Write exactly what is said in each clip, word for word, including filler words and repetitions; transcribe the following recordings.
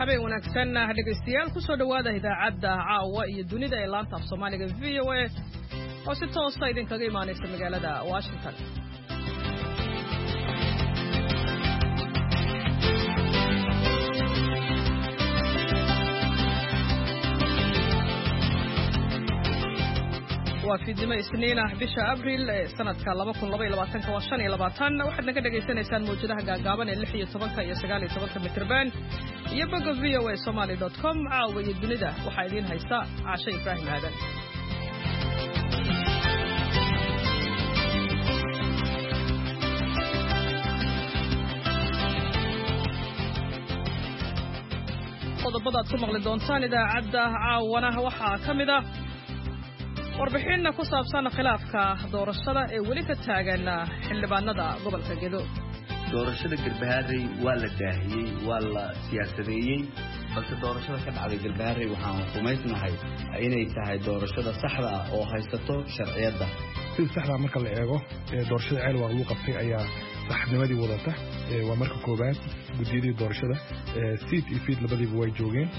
habeen wanaagsan dhegeystayaal ku soo dhawaada idaacadda caawa iyo dunida ee laanta af Soomaaliga V O A oo si toos ah idinkaga imaanaysa magaalada Washington. waa fiidnimo isniin ah bisha Abriil ee sanadka laba kun laba iyo labaatan waa shan iyo labaatan waxaad naga dhageysanaysaan mowjadaha gaagaaban ee lix iyo toban iyo sagaal iyo toban mitirban iyo bogga v o a somali dot com caawa iyo dunida waxaa idiin haysta Caasha Ibraahim Aadan. qodobada aad ku maqli doontaan idaacadda caawana waxaa ka mid ah warbixinna ku saabsan khilaafka doorashada ee weli ka taagan xildhibaanada gobolka Gedo. doorashada Galbehaarey waa la daahiyay waa la siyaasadeeyay balse doorashada ka dhacday Galbehaarey waxaan xukumaysnahay inay tahay doorashada saxda ah oo haysato sharciyada si saxda ah marka la eego doorashada ceel waa lagu qabtay ayaa saxnimadii wadata waa marka koobaad gudiyadii doorashada seat iyo feed labadiiba way joogeen.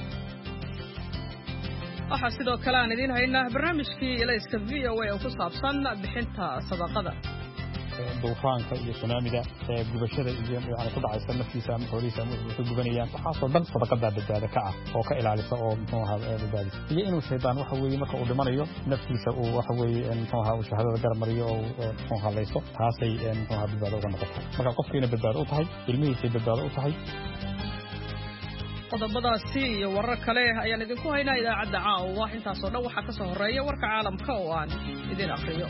waxaa sidoo kale aan idiin haynaa barnaamijkii ilayska V O A oo ku saabsan bixinta sadaqada. duufaanka iyo tsunamida ee gubashada iyo yani ku dhacaysa naftiisa ama xoolihiisa ama ku gubanayaan waxaasoo dhan sadaqada badbaado ka ah oo ka ilaalisa oo muxuu ahaa badbaadi iyo inuu shaydaan waxa weeye marka uu dhimanayo naftiisa uu waxa weeye muxuu ahaa shahadada garmariyo oo muxuu ahaa layso taasay muxuu ahaa badbaado uga noqotaa marka qofkiina badbaado u tahay ilmihiisa badbaado u tahay. qodobadaasi iyo warar kale ayaan idinku haynaa idaacadda caawa intaasoo dhan waxaa ka soo horeeya warka caalamka oo aan idin akhriyo.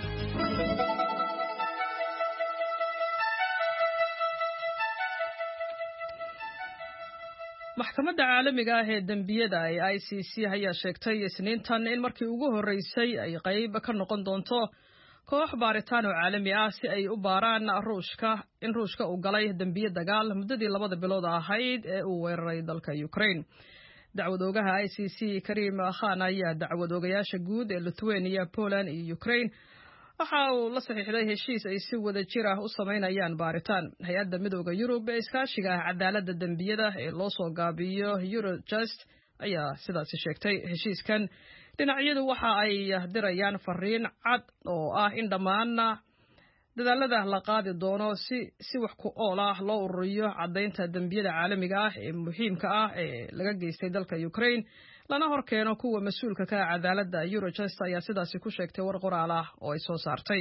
maxkamadda caalamiga ah ee dembiyada ee I C C ayaa sheegtay isniintan in markii ugu horeysay ay qayb ka noqon doonto koox baaritaan oo caalami ah si ay u baaraan ruushka in ruushka uu galay dambiye dagaal muddadii labada bilood ahayd ee uu weeraray dalka Ukraine. dacwadoogaha I C C Karim Khan ayaa dacwadoogayaasha guud ee Lithuania, Poland iyo Ukraine waxa uu la saxiixday heshiis ay si wada jir ah u sameynayaan baaritaan. hay'adda midowga Yurub ee iskaashiga cadaaladda dambiyada ee loo soo gaabiyo Eurojust ayaa sidaas sheegtay. heshiiskan dhinacyadu waxa ay dirayaan fariin cad oo ah in dhammaan dadaalada la qaadi doono si si wax ku ool ah loo ururiyo cadaynta dambiyada caalamiga ah ee muhiimka ah ee laga geystay dalka Ukraine lana horkeeno kuwa mas'uulka ka ah cadaaladda. Eurojust ayaa sidaas ku sheegtay war qoraal ah oo ay soo saartay.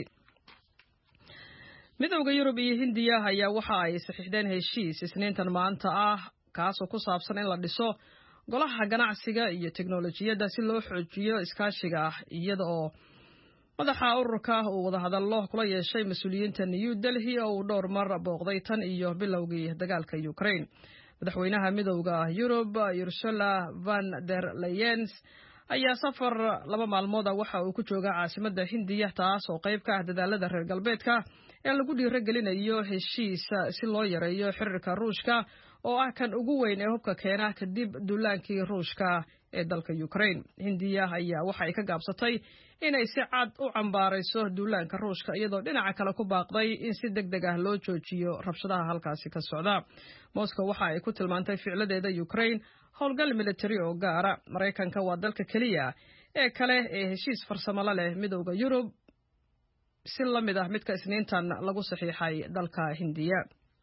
midowga Yurub iyo Hindiya ayaa waxa ay saxiixdeen heshiis isniintan maanta ah kaas oo ku saabsan in la dhiso golaha ganacsiga iyo teknolojiyadda si loo xoojiyo iskaashiga iyada oo madaxa ururka uu wada hadallo kula yeeshay mas'uuliyiinta New Delhi oo uu dhowr mar booqday tan iyo bilowgii dagaalka Ukraine. madaxweynaha midowga Yurub Ursula von der Leyen ayaa safar laba maalmood waxa uu ku joogaa caasimadda Hindiya taas oo qayb ka ah dadaalada reer galbeedka ee lagu dhiirigelinayo heshiis si loo yareeyo xiriirka Ruushka oo ah kan ugu weyn ee hubka keena kadib duulaankii Ruushka ee dalka Ukraine. Hindiya ayaa waxa ay ka gaabsatay inay si cad u cambaarayso duulaanka Ruushka iyadoo dhinaca kale ku baaqday in si degdeg ah loo joojiyo rabshadaha halkaasi ka socda. Moscow waxa ay ku tilmaantay ficladeeda Ukraine howlgal military oo gaara. Mareykanka waa dalka kaliya ee kale ee heshiis farsamo la leh midowga Yurub si la mid ah midka isniintan lagu saxiixay dalka Hindiya.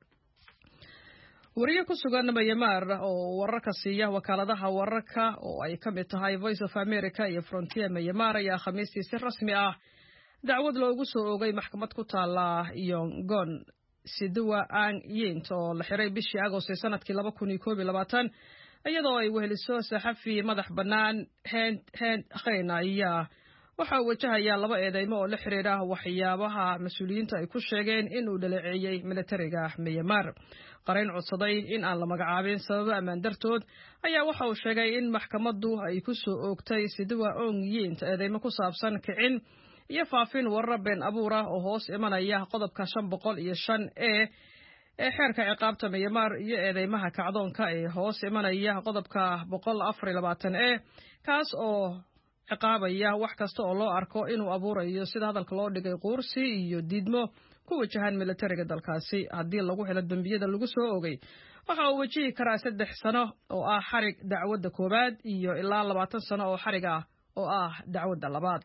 wariye ku sugan Myanmar oo wararka siiya wakaaladaha wararka oo ay ka mid tahay Voice of America iyo Frontier Myanmar ayaa khamiistii si rasmi ah dacwad loogu soo oogay maxkamad ku taala Yangon Sidua Aung Yint oo la xiray bishii Agoosto sanadkii laba kun iyo koob iyo labaatan iyadoo ay weheliso saxafi madax bannaan Hend Hend Khaina ayaa waxa uu wajahayaa laba eedeymo oo la xiriira waxyaabaha mas'uuliyiinta ay ku sheegeen in uu dhaleeceeyay militariga Myanmar. qareen codsaday in aan la magacaabin sabab ammaan dartood ayaa waxa uu sheegay in maxkamaddu ay ku soo oogtay Sidua Aung Yint eedeymo ku saabsan kicin iyo faafin warar been abuur ah oo hoos imanaya qodobka shan boqol iyo shan ee ee xeerka ciqaabta Myanmar iyo eedeymaha kacdoonka ee hoos imanaya qodobka boqol afar iyo labaatan ee kaas oo ciqaabaya wax kasta oo loo arko inuu abuurayo sida hadalka loo dhigay quursi iyo diidmo ku wajahan militariga dalkaasi haddii lagu helo dembiyada lagu soo ogay waxa uu wajihi karaa saddex sano oo ah xarig dacwadda koowaad iyo ilaa labaatan sano oo xarig ah oo ah dacwadda labaad.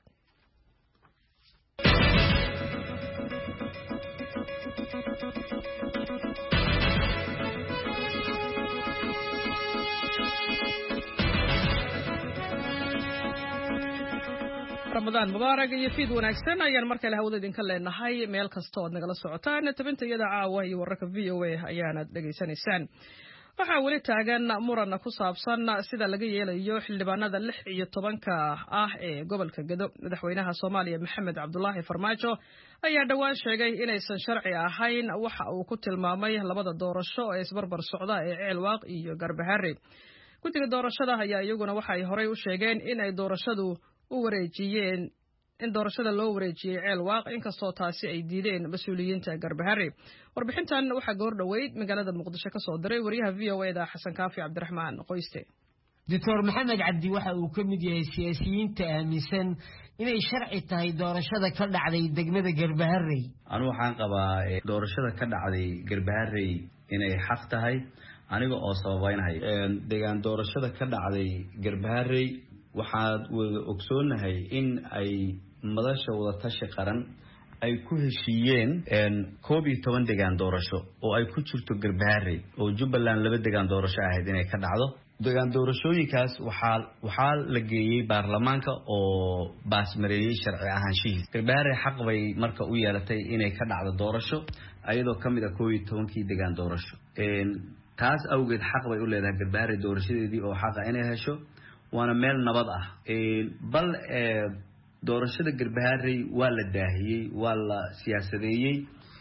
رمضان مبارك iyo fiid wanaagsan ayaan markale hawada idinka leenahay meel kasta oo nagala socotaan tabintayada caawa iyo wararka V O A ayaana dhageysanaysaan. waxaa weli taagan muran ku saabsan sida laga yeelayo xildhibaanada lix iyo tobanka ah ee gobolka Gedo. madaxweynaha Soomaaliya Maxamed Cabdullaahi Farmaajo ayaa dhawaan sheegay inaysan sharci ahayn waxa uu ku tilmaamay labada doorasho ee isbarbar socda ee Ceelwaaq iyo Garbaharey. guddiga doorashada ayaa iyaguna waxay horey u sheegeen in ay doorashadu u wareejiyeen in doorashada loo wareejiyay Ceelwaaq inkastoo taasi ay diideen mas'uuliyiinta Garbaharey. warbixintan waxaa goor dhaweyd magaalada Muqdisho ka soo diray wariyaha V O A da Xasan Kaafi Cabdiraxmaan Qoyste. Doctor Maxamed Cabdi waxa uu ka mid yahay siyaasiyiinta aaminsan inay sharci tahay doorashada ka dhacday degmada Garbaharey. anu waxaan qabaa doorashada ka dhacday Garbaharey inay xaq tahay aniga oo sababaynahay deegaan doorashada ka dhacday Garbaharey waxaad wada ogsoonahay in ay madasha wada tashi qaran ay ku heshiiyeen koob iyo toban deegaan doorasho oo ay ku jirto Garbaharey oo Jubbaland laba deegaan doorasho ahayd inay ka dhacdo. deegaan doorashooyinkaas waxaa waxaa la geeyay baarlamaanka oo baasmareeyay sharci ahaanshihiis. Garbaharey xaq bay marka u yeelatay inay ka dhacdo doorasho ayadoo kamid ah koob iyo tobankii deegaan doorasho. taas awgeed xaq bay u leedahay Garbaharey doorashadeedii oo xaq ah inay hesho waana meel nabad ah. bal doorashada Garbaharey waa la daahiyay waa la siyaasadeeyay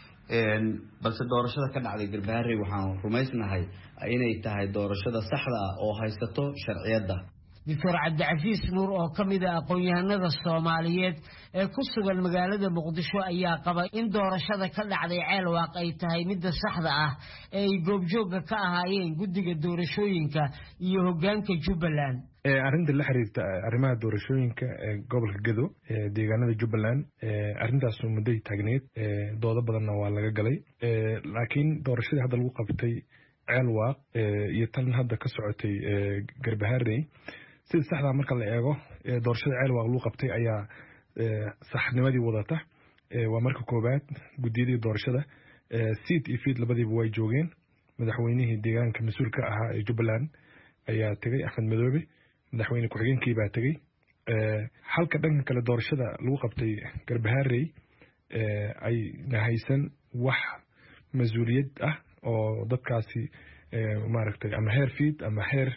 balse doorashada ka dhacday Garbaharey waxaan rumaysnahay inay tahay doorashada saxda ah oo haysato sharciyada. Doctor Cabdicafiis Nuur oo kamid ah aqoon-yahanada Soomaaliyeed ee ku sugan magaalada Muqdisho ayaa qaba in doorashada ka dhacday Ceelwaaq ay tahay mid saxda ah ee ay goobjooga ka ahaayeen guddiga doorashooyinka iyo hoggaanka Jubbaland. arrinta la xiriirta arrimaha doorashooyinka ee gobolka Gedo ee deegaanada Jubbaland arrintaas oo muddo taagneed doodo badanna waa laga galay laakiin doorashada hadda lagu qabtay Ceelwaaq iyo tan hadda ka socotay Garbaharey sida saxda marka la eego doorashada Ceelwaaq lagu qabtay ayaa saxnimadii wadata waa marka koobaad gudiyadii doorashada seat iyo fiid labadiiba way joogeen. madaxweynihii deegaanka mas'uulka ahaa ee Jubbaland ayaa tagay Axmed Madoobe madaxweyne ku-xigeenkii baa tagay. halka dhanka kale doorashada lagu qabtay Garbaharey ay nahaysan wax mas'uuliyad ah oo dadkaasi maaragtay ama heer fiid ama heer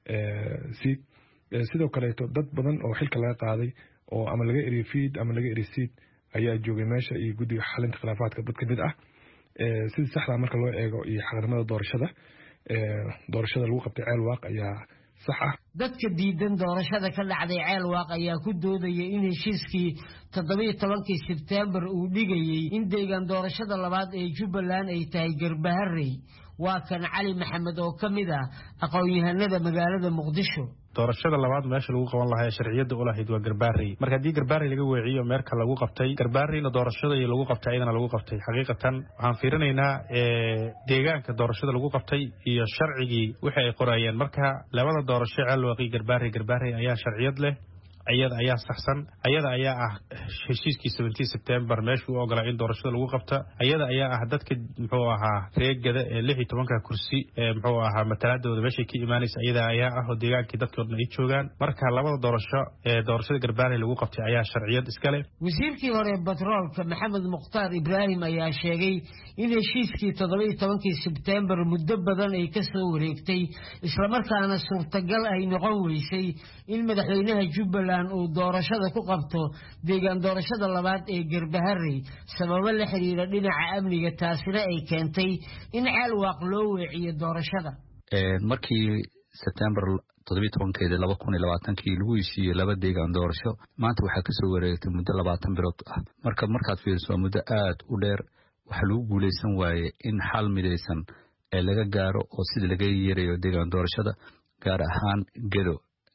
seat sidoo kale dad badan oo xilka laga qaaday oo ama laga eriyo fiid ama laga eriyo seat ayaa joogay meesha iyo guddiga xalinta khilaafaadka dad kamid ah. sida saxda marka loo eego iyo xaqnimada doorashada doorashada lagu qabtay Ceelwaaq ayaa sax ah. dadka diidan doorashada ka dhacday Ceelwaaq ayaa ku doodayay in heshiiskii toddoba iyo tobankii Sebtembar uu dhigayay in deegaan doorashada labaad ee Jubbaland ay tahay Garbaharey. waa kan Cali Maxamed oo kamid ah aqoon-yahanada magaalada Muqdisho. doorashada labaad meesha lagu qaban lahaa sharciyada u lahayd waa Garbaharey. marka hadii Garbaharey laga weeciyo meerka lagu qabtay Garbahareyna doorashada iyo lagu qabtay ayadana lagu qabtay xaqiiqatan waxaan fiirinaynaa ee deegaanka doorashada lagu qabtay iyo sharcigii wixii ay qorayeen. marka labada doorasho Ceelwaaq iyo Garbaharey Garbaharey ayaa sharciyad leh ayada ayaa saxsan ayada ayaa ah heshiiskii seventeen September meeshuu ogolaa in doorashada lagu qabto ayada ayaa ah dadka muxuu ahaa reegada ee lix iyo tobanka kursi ee muxuu ahaa matalaadooda meesha ka imaanaysa ayada ayaa ah deegaankii dadkoodna ay joogaan. marka labada doorasho ee doorashada Garbaharey lagu qabtay ayaa sharciyad iska leh. wasiirkii hore batroolka Maxamed Mukhtaar Ibraahim ayaa sheegay in heshiiskii toddoba iyo tobankii September muddo badan ay ka soo wareegtay isla markaana suurtagal ay noqon weysay in madaxweynaha Jubbaland uu doorashada ku qabto deegaan doorashada labaad ee Garbaharey sababo la xiriira dhinaca amniga taasina ay keentay in Ceelwaaq loo weeciyo doorashada. ee markii September toddoba iyo tobankeeda laba kun iyo labaatan-kii lagu heshiiyay laba deegaan doorasho maanta waxaa ka soo wareegtay muddo labaatan bilood ah. marka markaad fiiriso muddo aad u dheer waxa lagu guuleysan waaye in xal midaysan ee laga gaaro oo sida laga yeerayo deegaan doorashada gaar ahaan Gedo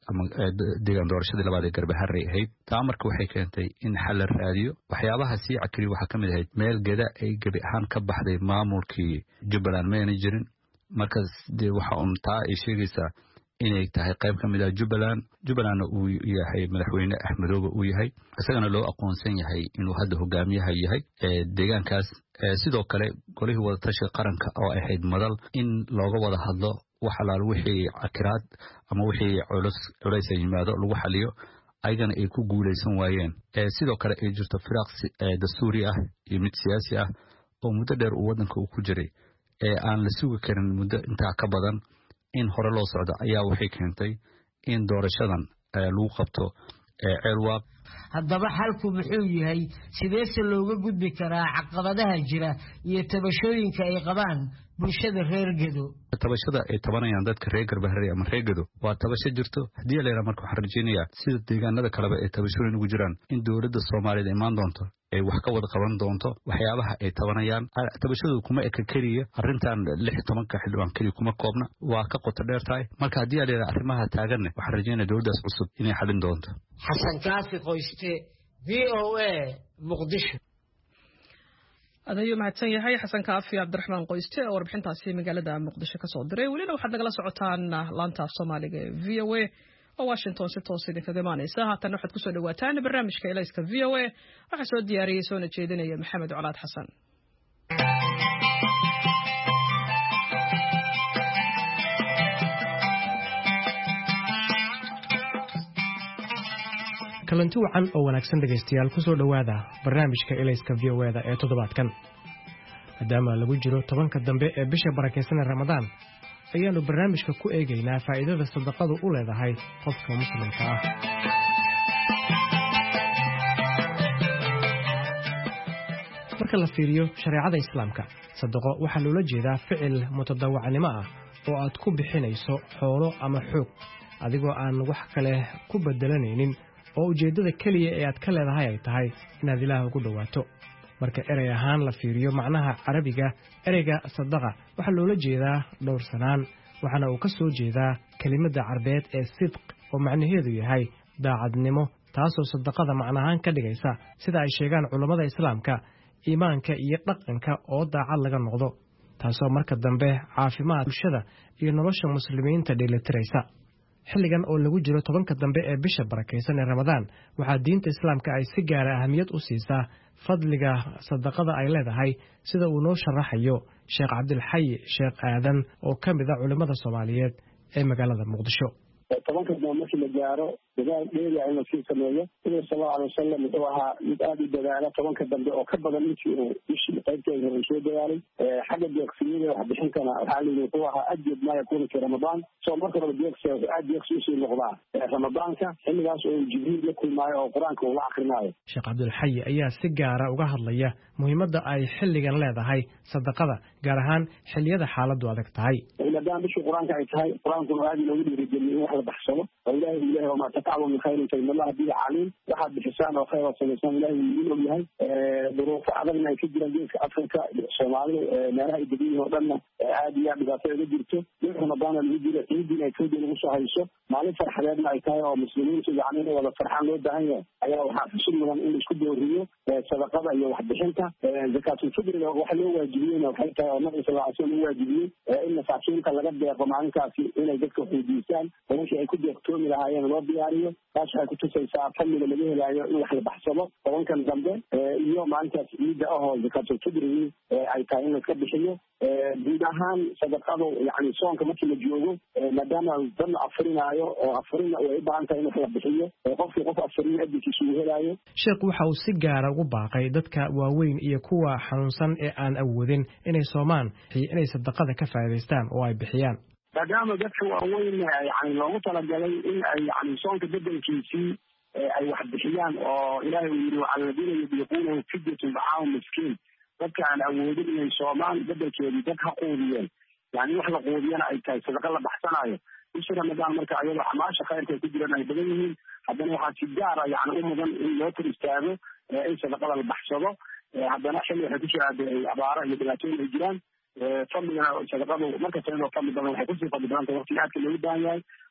ama deegaan doorashadii labaad ee Garbaharey ahayd taa marka waxay keentay in xal la raadiyo waxyaabaha sii cakri waxa kamid ahayd meel gada ay gabi ahaan ka baxday maamulkii Jubbaland managerin marka waxa uu taa ay sheegaysaa inay tahay qayb kamid ah Jubbaland Jubbaland uu yahay madaxweyne Axmedoobe uu yahay isagana loo aqoonsan yahay inuu hadda hogaamiyaha yahay ee deegaankaas sidoo kale golihii wada tashi qaranka oo ahayd madal in looga wada hadlo waxa la wixii akiraad ama wixii culus culays yimaado lagu xaliyo ayagana ay ku guuleysan waayeen ee sidoo kale ay jirto firaaq dastuuri ah iyo mid siyaasi ah oo muddo dheer uu wadanka uu ku jiray ee aan la sugi karin muddo inta ka badan in hore loo socdo ayaa waxay keentay in doorashadan lagu qabto ceelwaaq haddaba xalku muxuu yahay sidee se looga gudbi karaa caqabadaha jira iyo tabashooyinka ay qabaan bulshada reer Gedo tabashada ay tabanayaan dadka reer Garbaharey ama reer Gedo waa tabasho jirto hadii la yiraahdo marka waxaan rajaynayaa sida deegaanada kale ee tabashooyin ugu jiraan in dawladda Soomaaliyeed imaan doonto ay wax ka wada qaban doonto waxyaabaha ay tabanayaan tabashadu kuma eka kaliya arrintan lix iyo toban ka xildhibaan kaliya kuma koobna waa ka qoto dheer tahay marka hadii la yiraahdo arrimaha taagan waxaan rajaynayaa dawladdaas cusub inay xalin doonto Xasan Kaafi Qoyste V O A Muqdisho adayo mahadsan yahay Xasan Kaafi Cabdiraxmaan Qoyste oo warbixintaasi magaalada Muqdisho ka soo diray waliba waxaad nagala socotaan laanta Soomaaliga ee V O A oo Washington si toos ah kaga imaanaysa haatan waxaad ku soo dhawaataan barnaamijka Ilayska V O A waxa soo diyaariyay soo jeedinaya Maxamed Colaad Xasan kalanti wacan oo wanaagsan dhageystayaal ku soo dhawaada barnaamijka Ilayska V O A da ee toddobaadkan maadaama lagu jiro tobanka dambe ee bisha barakeysan Ramadaan ayaanu barnaamijka ku eegaynaa faa'iidada sadaqadu u leedahay qofka muslimka ah marka la fiiriyo shariicada islaamka sadaqo waxa loola jeedaa ficil mutadawacnimo ah oo aad ku bixinayso xoolo ama xoog adigoo aan wax kale ku bedelanaynin oo ujeedada kaliya ee aad ka leedahay ay tahay inaad Ilaahay ugu dhawaato marka erey ahaan la fiiriyo macnaha Carabiga ereyga sadaqa waxa loola jeedaa dhowr sanaan waxana uu ka soo jeedaa kelimada Carabeed ee sidq oo macnaheedu yahay daacadnimo taasoo sadaqada macnahaan ka dhigaysa sida ay sheegaan culimada islaamka iimaanka iyo dhaqanka oo daacad laga noqdo taasoo marka dambe caafimaad bulshada iyo nolosha muslimiinta dheelitiraysa xilligan oo lagu jiro tobanka dambe ee bisha barakeysan ee Ramadaan waxa diinta islaamka ay si gaar ah ahmiyad u siisaa fadliga sadaqada ay leedahay sida uu noo sharaxayo Sheekh Cabdilxay Sheekh Aadan oo kamid ah culimada Soomaaliyeed ee magaalada Muqdisho tobanka dambe markii la gaaro dadaal dheeri ah in la sii sameeyo Nabiga sallallahu alayhi wasallam wuxuu ahaa mid aad u dadaala tobanka dambe oo ka badan intii uu bishii qaybteeda uu soo dadaalay xagga deeqsinimada wax bixintana waxaa la yidhi wuxuu ahaa ajib ma yakuunu fi Ramadaan soo marka hore deeqsiga aad deeqsi usii noqdaa Ramadaanka xilligaas oo Jibriil la kulmaayo oo Quraanka uu la akhrinayo Sheekh Cabdilxay ayaa si gaara uga hadlaya muhiimadda ay xilligan leedahay sadaqada gaar ahaan xilliyada xaaladdu adag tahay maadaama bishii Quraanka ay tahay Quraanku aad loogu dhiirigeliyay wax la baxsado Ilaahay Ilaahay oo ma taqaabo min khayrin fa inna Allah bihi alim waxa bixisaan oo khayr salaysan Ilaahay inuu yahay ee duruuf adagna ay ka jiraan geeska Afrika Soomaaliya meelaha ay degan oo dhan aad iyo aad dhibaato uga jirto Ramadaan lagu jiro ciidina ay ka lagu soo hayso maalin farxadeedna ay tahay oo muslimiintu yacni wada farxaan loo baahan yahay ayaa waxa xusul mudan in isku dooriyo sadaqada iyo wax bixinta zakatul fidriga waxa loo waajibiyay waxay tahay oo Nabiga sallallahu alayhi wasallam waajibiyay in masaakiinta laga deeqo maalinkaasi inay dadka xuduudiyaan oo wixii ay ku deeqtoomi lahaayeen loo diyaariyo taas waxay ku tusaysaa fadliga laga helayo in wax la baxsado tobankan dambe iyo maalintaas ciida ahoo zakatul fidriga ay tahay in la ka bixiyo guud ahaan sadaqadu yacni soonka markii la joogo maadaama dad la afrinayo oo afrina way u baahan tahay in wax la bixiyo qofkii qof afrina adkiisu uu helayo sheekhu waxa uu si gaara ugu baaqay dadka waaweyn iyo kuwa xanuunsan ee aan awoodin inay soomaan inay sadaqada ka faa'iideystaan oo ay bixiyaan maadaama dadka waaweyn yacni loogu talagalay in ay yacni soonka bedelkiisii ay wax bixiyaan oo ilaahay uu yidhi waxaa ladina yudiiquunahu fidyatun dacaamu miskiin dadka aan awoodin inay soomaan bedelkeedii dad ha quudiyeen yani wax la quudiyana ay tahay sadaqa la baxsanayo bishii Ramadaan marka ayadoo xamaasha khayrka ay ku jiraan ay badan yihiin haddana waxaa si gaara yani u mudan in loo tir istaago in sadaqada la baxsado haddana xilli waxay ku jiraan abaara iyo dhibaatooyin ay jiraan fadligana sadaqadu markasta inoo fadli badan waxay kusii fadli badan tahay waqti aadka loogu baahan yahay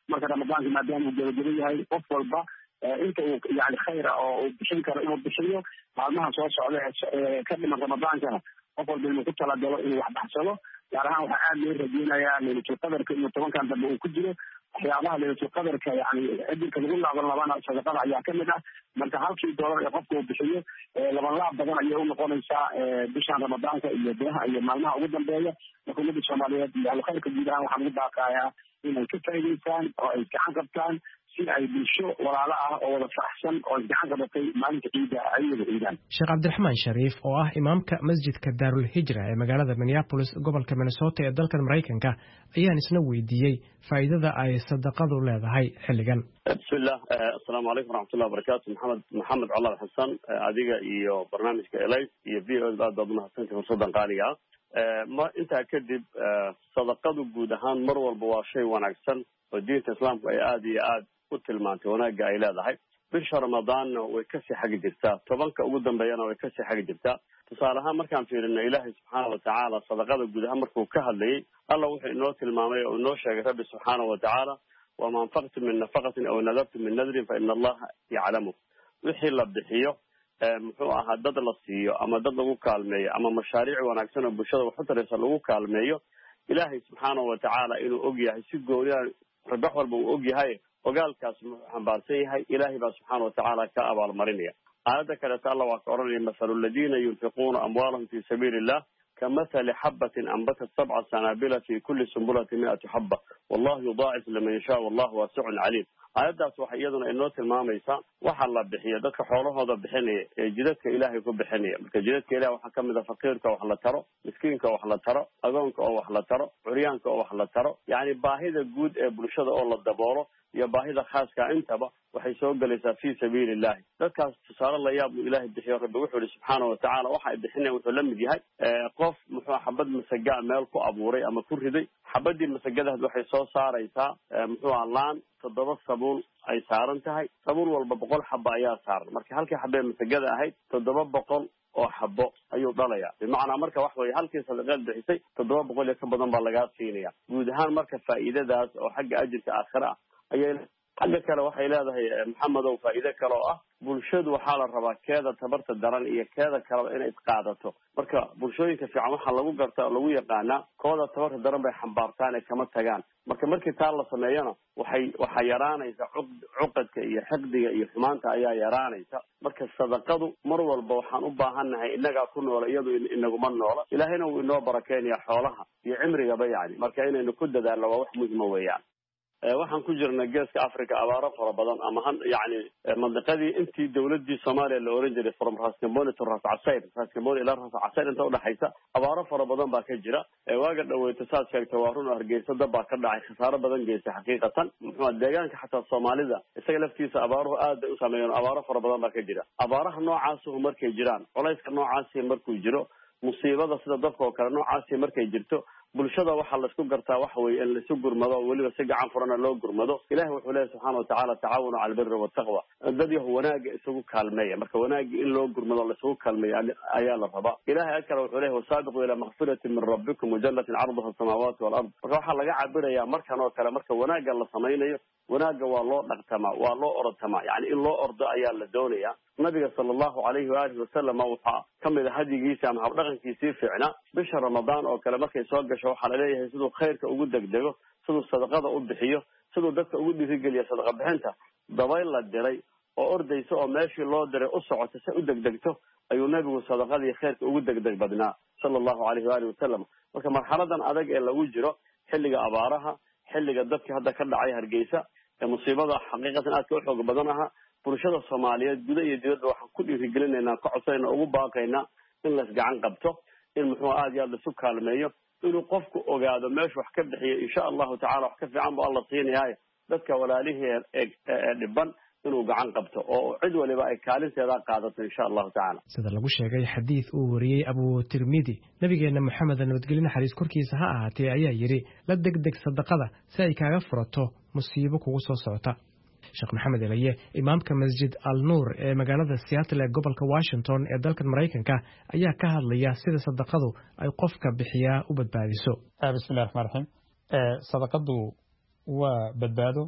marka ramadaanka maadaama uu gabagaba yahay qof walba inta uu yani khayra oo uu bixin karo inuu bixiyo maalmaha soo socda ee ka dhiman ramadaankana qof walba inuu ku talagalo inuu wax baxsado gaar ahaan waxaa aada loo rajeynayaa laylatul qadarka iyo tobankan dambe uu ku jiro waxyaabaha laylatul qadarka yani ajirka lagu laaban labana sadaqada ayaa kamid ah marka halkii doolar ee qofka uu bixiyo laban laab badan ayay unoqonaysaa bishan ramadaanka iyo bilaha iyo maalmaha ugu dambeeya marka ummadda soomaaliyeed iyo alkhayrka guud ahaan waxaan ugu baaqayaa inay ka faa'iidaystaan oo ay gacan qabtaan si ay bulsho walaalo ah oo wada faraxsan oo gacan qabatay maalinta ciida ay wada ciidaan. Sheekh Cabdiraxmaan Shariif oo ah imaamka masjidka Daarul Hijra ee magaalada Minneapolis gobolka Minnesota ee dalka Mareykanka ayaan isna weydiiyey faa'iidada ay sadaqadu leedahay xilligan. Bismillah, assalaamu alaykum warahmatullahi wabarakatuh. Maxamed Maxamed Calaal Xasan adiga iyo barnaamijka Elay iyo V O A baad baad mahadsantahay fursadan qaaliga ah. ma intaa kadib sadaqadu guud ahaan mar walba waa shay wanaagsan oo diinta islaamku ay aad iyo aad u tilmaantay wanaagga ay leedahay. bisha ramadaanna way kasii xagi jirtaa, tobanka ugu dambeeyana way kasii xagi jirtaa. tusaale ahaan markaan fiirino ilaahay subxaana watacaala sadaqada guud ahaan markuu ka hadlayay alla wuxuu inoo tilmaamay oo inoo sheegay rabbi subxaana watacaala wama anfaqtum min nafaqatin aw nadartum min nadrin fa ina allaha yaclamu. wixii la bixiyo muxuu ahaa dad la siiyo ama dad lagu kaalmeeyo ama mashaariic wanaagsan oo bulshada wax u taraysa lagu kaalmeeyo, ilaahay subxaana watacaala inuu og yahay si gooniya rabax walba uu og yahay ogaalkaas muxuu xambaarsan yahay ilaahay baa subxaana watacaala ka abaalmarinaya. aayadda kaleeta alla waa ka oranaya mathalu aladiina yunfiquuna amwaalahum fi sabiili illah kamathali xabatin anbatat sabca sanaabila fi kulli sumbulati mi'atu xaba wallahu yudaacif liman yashaa wallahu waasicun caliim. aayaddaas waxay iyaduna inoo tilmaamaysaa waxa la bixiyo dadka xoolahooda bixinaya ee jidadka ilaahay ku bixinaya. marka jidadka ilahay waxaa kamid a faqiirka wax la taro, miskiinka wax la taro, agoonka oo wax la taro, curyaanka oo wax la taro, yani baahida guud ee bulshada oo la daboolo iyo baahida khaaska intaba waxay soo gelaysaa fi sabiili illahi. dadkaas tusaale la yaab uu ilaahay bixiyo rabbi wuxuu yihi subxaana watacaala waxa ay bixinaya wuxuu la mid yahay qof muxuu xabad masagaa meel ku abuuray ama ku riday. xabadii masagadaas waxay soo saaraysaa muxuu laan toddoba sabuul ay saaran tahay, sabuul walba boqol xabo ayaa saaran. marka halkii xabee masagada ahayd toddoba boqol oo xabo ayuu dhalaya. bimacnaa marka wax weeye halkii sadaqaad bixisay toddoba boqol iyo ka badan baa lagaa siinaya. guud ahaan marka faa'iidadaas oo xagga ajirka aakhira ah ayay xagga kale waxay leedahay maxamedow faa'iido kale oo ah bulshadu waxaa la rabaa keeda tabarta daran iyo keeda kaleba inay isqaadato. marka bulshooyinka fiican waxaa lagu gartaa oo lagu yaqaanaa kooda tabarta daran bay xambaartaan ee kama tagaan. marka markii taa la sameeyana waxay waxaa yaraanaysa cuqadka iyo xiqdiga iyo xumaanta ayaa yaraanaysa. marka sadaqadu mar walba waxaan u baahannahay inagaa ku noola iyadu inaguma noola. ilaahayna wuu inoo barakeynaya xoolaha iyo cimrigaba yani. marka inaynu ku dadaalno waa wax muhima weeyaan. waxaan ku jirnay geeska Africa abaaro fara badan ama han yani mandiqadii intii dawladii Soomaaliya la oran jiray from Ras Kamboni to Ras Casayr, Ras Kamboni ila Ras Casayr inta u dhaxaysa abaaro fara badan baa ka jira. waaga dhaweeyta saas sheegtay waa run Hargeysa dab baa ka dhacay, khasaaro badan geystay xaqiiqatan. muxuu deegaanka xataa Soomaalida isaga laftiisa abaaruhu aad u saameeyeen, abaaro fara badan baa ka jira. abaaraha noocaas oo markay jiraan, culayska noocaas markuu jiro, musiibada sida dadka oo kale noocaas markay jirto, bulshada waxa la isku gartaa waxa weeye in la isku gurmado waliba si gacan furana loo gurmado. ilaahay wuxuu leeyahay subxaana watacaala tacaawunu cala albirri wattaqwa, dad yahu wanaaga isugu kaalmeeya. marka wanaagii in loo gurmado la isugu kaalmeeya ayaa la rabaa. ilaahay kale wuxuu leeyahay wasaabiquu ilaa maghfiratin min rabbikum wa jannatin carduha asamaawaati wal-ard. marka waxaa laga cabirayaa markan oo kale marka wanaaga la samaynayo, wanaaga waa loo dhaqtamaa, waa loo ortamaa, yani in loo ordo ayaa la doonayaa. nabiga sala allahu alayhi waalihi wasalam waxaa kamid a hadyigiisa ama habdhaqankiisii fiicnaa bisha ramadaan oo kale markay soo gasho waxaa laleeyahay siduu khayrka ugu degdego, siduu sadaqada u bixiyo, siduu dadka ugu dhiirigeliya sadaqa bixinta. dabayl la diray oo ordaysa oo meeshii loo diray u socota si u degdegto ayuu nabigu sadaqadii khayrka ugu degdeg badnaa sala allahu alayhi waalihi wasalam. marka marxaladan adag ee lagu jiro xilliga abaaraha, xilliga dadkii hadda ka dhacay Hargeysa ee musiibada xaqiiqatan aadka u xoog badan aha, bulshada Soomaaliyeed guud iyo dibadda waxaan ku dhiirigelinaynaa ka codsanayna ugu baaqaynaa in la isgacan qabto, in muxuu aad iyo aad isu kaalmeeyo, inuu qofku ogaado meesha wax ka bixiyo insha allahu tacaala wax ka fiican buu alla siinayaa. dadka walaalihii ee dhiban inuu gacan qabto oo cid waliba ay kaalinteeda qaadato insha allahu tacaala. sida lagu sheegay xadiis uu wariyay Abu Tirmidhi, nabigeena Maxamed nabadgelyo xariis korkiisa ha ahaatee ayaa yiri la degdeg sadaqada si ay kaaga furato musiibo kugu soo socota. Sheekh Maxamed Elaye, imaamka Masjid Al-Nur ee magaalada Seattle ee gobolka Washington ee dalka Mareykanka ayaa ka hadlaya sida sadaqadu ay qofka bixiyaa u badbaadiso. bismillaahir rahmaanir rahiim. sadaqadu waa badbaado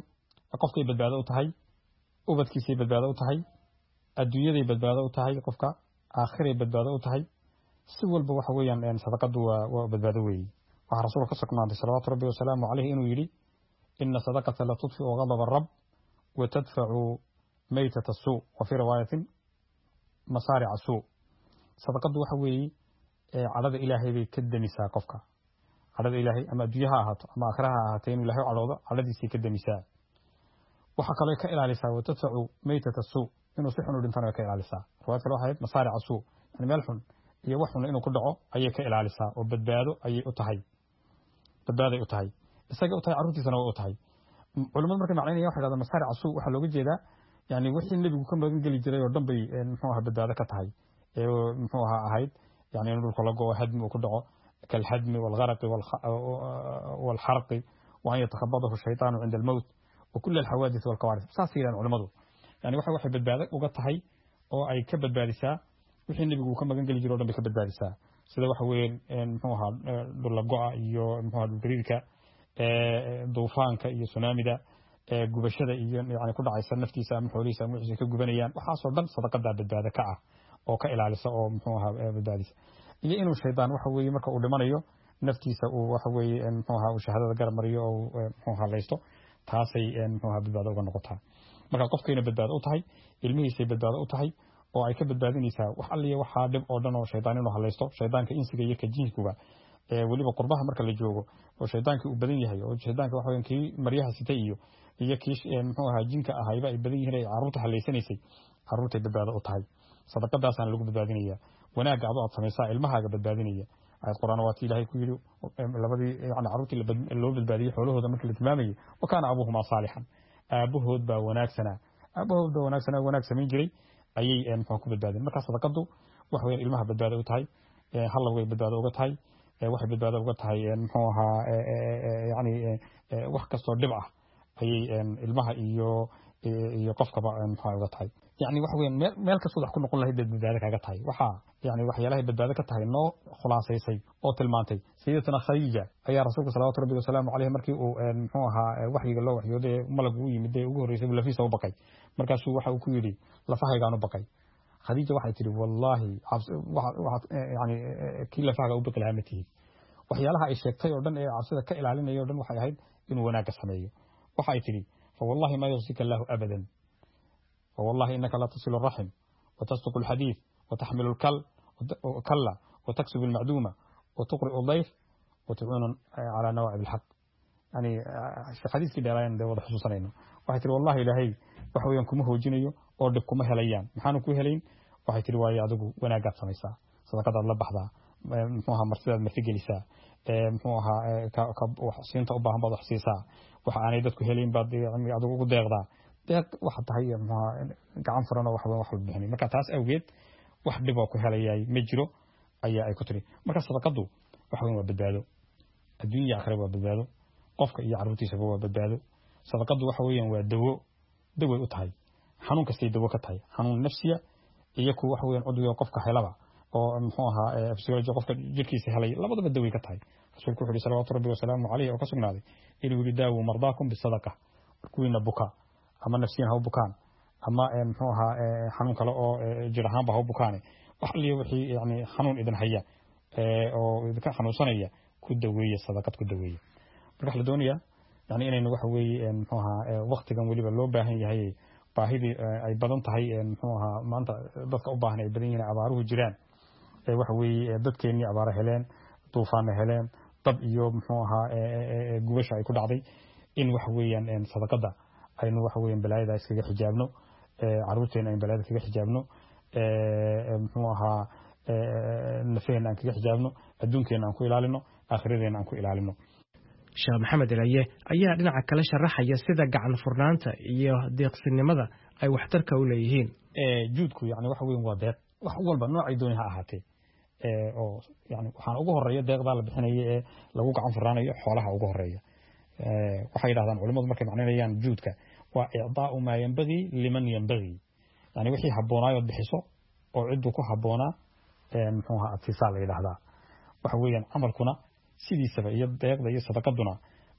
qofkay badbaado u tahay ubadkiisay badbaado u tahay adduunyaday badbaado u tahay qofka aakhiray badbaado u tahay si walba waxa weeyaan sadaqadu waa waa badbaado weey waxa rasuulka ka sugnaatay salawaatu rabbi wa salaamu alayhi inuu yiri inna sadaqata la tudfi'u ghadab ar-rabb wa tadfa'u maytata as-su' wa fi riwaayatin masari'a as-su' sadaqadu waxa weey calada ilaahay bay ka damisaa qofka calada ilaahay ama adduunyaha ahaato ama aakhiraha ahaato inuu ilaahay caloodo caladiisii ka damisaa waxa kale ka ilaalisaa wa tadfa'u maytata as-su' inuu si xun u dhintana ka ilaalisaa riwaayad kale waxay masari'a as-su' yani meel xun iyo wax xun inuu ku dhaco ayay ka ilaalisaa oo badbaado ayay u tahay badbaaday u tahay isaga u tahay carruurtiisana waa u tahay culimadu markay macnaynayaan waxay yidhahdaan masaric asuu waxaa looga jeedaa yani wixii nebigu ka magan geli jiray oo dhan bay muxuu ahaa badbaado ka tahay ee muxuu ahaa ahayd yani in dhulka lago hadmi uu ku dhaco kalhadmi walgharaqi walxarqi wa an yatakhabadahu shaytaanu cinda almowt wa kula alxawaadith walkawaarith saas yidhahdaan culimadu yani waxa waxay badbaado uga tahay oo ay ka badbaadisaa wixii nebigu ka magan geli jiray oo dhan bay ka badbaadisaa sida waxa weeye muxuu ahaa dhulla go'a iyo muxuu ahaa dhulgariirka duufaanka iyo tsunamida gubashada iyo yani ku dhacaysa naftiisa ama xoolihiisa ama wixii ka gubanayaan waxaasoo dhan sadaqada badbaado ka ah oo ka ilaalisa oo muxuu ahaa badbaadisa iyo inuu shaydaan waxa weeye marka uu dhimanayo naftiisa uu waxa weeye muxuu ahaa uu shahadada garab mariyo oo muxuu ahaa laysto taasay muxuu ahaa badbaado uga noqotaa marka qofkayna badbaado u tahay ilmihiisay badbaado u tahay oo ay ka badbaadinaysaa wax alliya waxaa dhib oo dhan oo shaydaan inuu halaysto shaydaanka insiga iyo ka jinkuba ee waliba qurbaha marka la joogo oo shaydaanka uu badan yahay oo shaydaanka waxa weeyaan kii maryaha sitay iyo iyo kii muxuu ahaa jinka ahayba ay badan yihiin ay carruurta halaysanaysay carruurtay badbaado u tahay sadaqadaasana lagu badbaadinaya wanaaga adoo aad samaysaa ilmahaaga badbaadinaya ayad quraan waati ilaahay ku yiri labadii yani carruurtii loo badbaadiyay xoolahooda markii la tilmaamayay wa kaana abuuhuma saalixan aabahood baa wanaagsana aabahood baa wanaagsana wanaag samayn jiray ayay muxuu ku badbaadin marka sadaqadu wax weyn ilmaha badbaado u tahay hal way badbaado uga tahay waxay badbaado uga tahay muxuu ahaa yani wax kastoo dhib ah ayay ilmaha iyo iyo qofkaba muxuu uga tahay yani wax weyn meel kastoo wax ku noqon lahayd badbaado kaga tahay waxa yani waxyaalaha badbaado ka tahay noo khulaasaysay oo tilmaantay sayyidatuna khadiija ayaa rasuulka sallallahu alayhi wa sallam alayhi markii uu muxuu ahaa waxyiga loo waxyooday malagu u yimid ugu horeysay lafiisa u baqay markaasuu waxa uu ku yiri lafahaygaan u baqay khadiija waxay tiri wallahi waxa yani kii lafahayga u baqi lahaa ma tihi waxyaalaha ay sheegtay oo dhan ee cabsida ka ilaalinaya oo dhan waxay ahayd inuu wanaag sameeyo waxay tiri fa wallahi ma yusika allah abadan fa wallahi innaka la tasilu rahim wa tasduqu alhadith wa tahmilu alkal kalla wa taksubu almaduma wa tuqri aldayf wa tu'inu ala nawa'ib alhaq yani xadiiskii dheeraan wada xusuusanayno waxay tiri wallahi ilaahay waxa weeyaan kuma hoojinayo oo dhib kuma helayaan maxaan ku helayn waxay tiri waayo adigu wanaagaad samaysaa sadaqadaad la baxdaa muxuu ahaa martidaad marti gelisaa muxuu ahaa ka wax siinta u baahan baad wax siisaa waxa aanay dadku helayn baad adigu ugu deeqdaa deeq waxa tahay muxuu ahaa gacan furan oo wax wax la bixinay marka taas awgeed wax dhib oo ku helayay ma jiro ayaa ay ku tiri marka sadaqadu waxa weyn waa badbaado adduunyo aakhira waa badbaado qofka iyo carruurtiisaba waa badbaado sadaqadu waxa weeyaan waa dawo dawo u tahay xanuun kastay dawo ka tahay xanuun nafsiya iyo ku waxa weeyaan cudwiga qofka helaba oo muxuu ahaa physiology qofka jirkiisa helay labadaba dawo ka tahay rasuulku wuxuu sallallahu alayhi wa sallam alayhi oo ka sugnaaday inuu yiri daawo mardaakum bisadaqa kuwiina buka ama nafsiyan ha bukaan ama muxuu ahaa xanuun kale oo jir ahaanba ha bukaane wax liyo wixii yani xanuun idan haya oo idinka xanuunsanaya ku daweeya sadaqad ku daweeya marka la doonaya yani inaynu waxa weeye muxuu ahaa waqtigan waliba loo baahan yahay baahidii ay badan tahay muxuu ahaa maanta dadka u baahan ay badan yihiin abaaruhu jiraan ee waxa weeye dadkeenii abaar heleen duufaan heleen dab iyo muxuu ahaa gubasha ay ku dhacday in wax weeyaan sadaqada aynu wax weeyaan balaayada iskaga xijaabno caruurteena in balaayada iskaga xijaabno muxuu ahaa nafeena aan kaga xijaabno adduunkeena aan ku ilaalino aakhiradeena aan ku ilaalino sheekh maxamed elaye ayaa dhinaca kale sharaxaya sida gacan furnaanta iyo deeqsinimada ay waxtarka u leeyihiin juudku yani waxa weyn waa deeq wax walba noocay dooni ha ahaatee oo yani waxaan ugu horeeya deeqdaa la bixinaya ee lagu gacan furnaanayo xoolaha ugu horeeya waxay yidhahdaan culimmadu markay macnaynayaan juudka waa icdaa'u maa yanbagii liman yanbagii yani wixii habboonaayod bixiso oo ciddu ku habboonaa muxuu ahaa adsiisaa la yidhaahdaa waxa weeyaan camalkuna sidiisaba iyo deeqda iyo sadaqaduna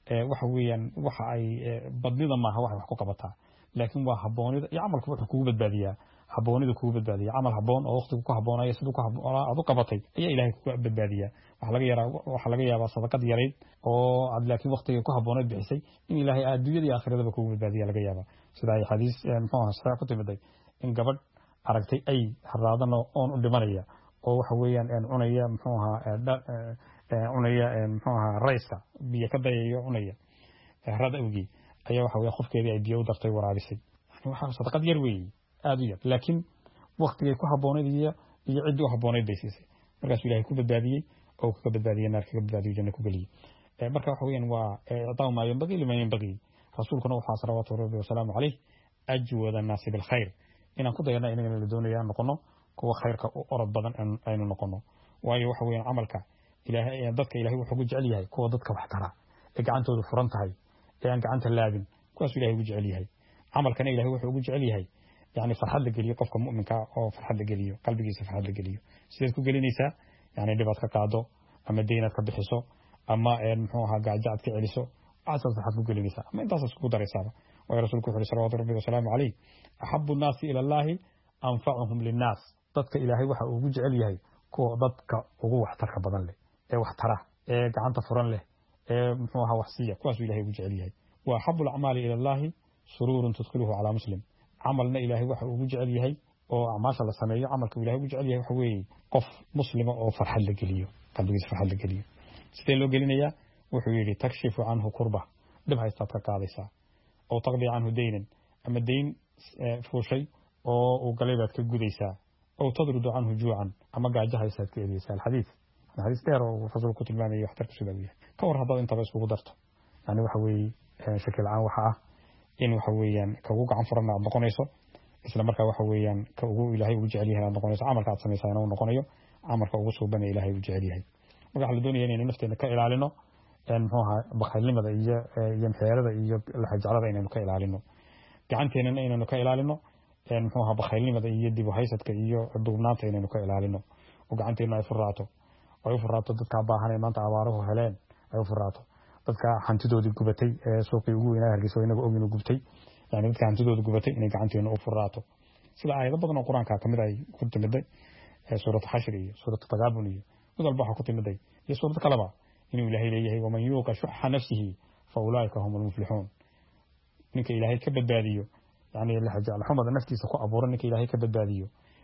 waxa weeyaan waxa ay badnida maaha wax wax ku qabataa laakiin waa haboonida iyo amalku wuxuu kugu badbaadiyaa haboonida kugu badbaadiyaa amal haboon oo waqtigu ku haboonayo sidoo ku haboonaa aad u qabatay ayaa ilaahay kugu badbaadiyaa waxa laga yaraa waxa laga yaabaa sadaqad yareed oo aad laakiin waqtiga ku haboonayd bixisay in ilaahay adduunyada iyo aakhirada kugu badbaadiyaa laga yaabaa sida ay xadiis muxuu ahaa saxiix ku timiday in gabadh aragtay ay haraadana oon u dhimanaya oo waxa weeyaan aan cunaya muxuu ahaa cunaya muxuu ahaa rayska biyo ka dayayo cunaya harada awgii ayaa waxa weeye qofkeedii ay biyo u dartay waraabisay waxa sadaqad yar weey aad u yar laakiin waqtigay ku haboonayd iyo iyo cid u haboonayd bay siisay markaas ilaahay ku badbaadiyay oo ka badbaadiyay naarka ka badbaadiyay janno ku galiyay marka waxa weeyaan waa ictaa ma yanbaghi liman yanbaghi rasuulkuna waxa salawaatu rabbi wa salaamu alayhi ajwada naas bil khair inaan ku dayana inagana la doonayaa noqono kuwa khayrka u orod badan aynu noqono waayo waxa weeyaan amalka ilaahay dadka ilaahay wuxuu ku jecel yahay kuwa dadka wax tara ee gacantoodu furan tahay ee aan gacanta laabin kuwaas ilaahay ugu jecel yahay amalkana ilaahay wuxuu ugu jecel yahay yani farxad la geliyo qofka mu'minka oo farxad la geliyo qalbigiisa farxad la geliyo sidaad ku gelinaysaa yani dhibaat ka qaado ama deynad ka bixiso ama een muxuu ahaa gaajad ka celiso asal farxad ku gelinaysaa ama intaas isku daraysaaba way rasuulku wuxuu sallallahu alayhi wa sallam alayhi ahabbu an-naasi ila allahi anfa'uhum lin-nas dadka ilaahay waxa uu ugu jecel yahay kuwa dadka ugu waxtarka badan leh ee wax tara ee gacanta furan leh ee muxuu ahaa waxsiya kuwaas ilaahay ugu jecel yahay wa ahabbu al-a'mali ila allahi sururun tudkhiluhu ala muslim amalna ilaahay waxa uu ugu jecel yahay oo amaasha la sameeyo amalka ilaahay ugu jecel yahay waxa weeye qof muslima oo farxad la geliyo qalbigiisa farxad la geliyo sidee loo gelinayaa wuxuu yiri takshifu anhu kurba dib haysta ka qaadaysa oo taqdi anhu deynan ama deyn fuushay oo uu galeebaad ka gudaysaa oo tadrudu anhu juucan ama gaajo haysta ka eedaysa alxadiis الحديث ده وفصل كتب المعنى يحترك سببيه كور هذا انت بس وقدرته يعني وحوي شكل عام وحاه إن وحويا كوجع عن فرنا نقنيسه إسلام مركا وحويا كوجو إلهي وجعليها نقنيسه عمل كعب سمي سنة ونقنيه عمل كوجو بني إلهي وجعليها وقع الدنيا يعني نفتي نكائل علينا إن هو بخيل ماذا يجي يمحير هذا يجي الحج على ذا إن نكائل علينا كعنتين إن نكائل علينا إن هو بخيل ماذا يجي بحيث كيجي الضغنات إن نكائل علينا وقعنتين ما يفرعته ay u furaato dadka baahan ee maanta abaaruhu heleen ay u furaato dadka hantidoodii gubatay ee suuqii ugu weynaa hargeysa inaga ogin gubatay yani dadka hantidoodii gubatay inay gacanteena u furaato sida aayado badan oo quraanka kamid ay ku timiday ee suurada xashir iyo suurada tagaabun iyo mid walba waxa ku timiday iyo suurada kalaba inuu ilaahay leeyahay waman yuuqa shuhha nafsihi fa ulaika humul muflihun ninka ilaahay ka badbaadiyo yani la xajal xumada naftiisa ku abuuran ninka ilaahay ka badbaadiyo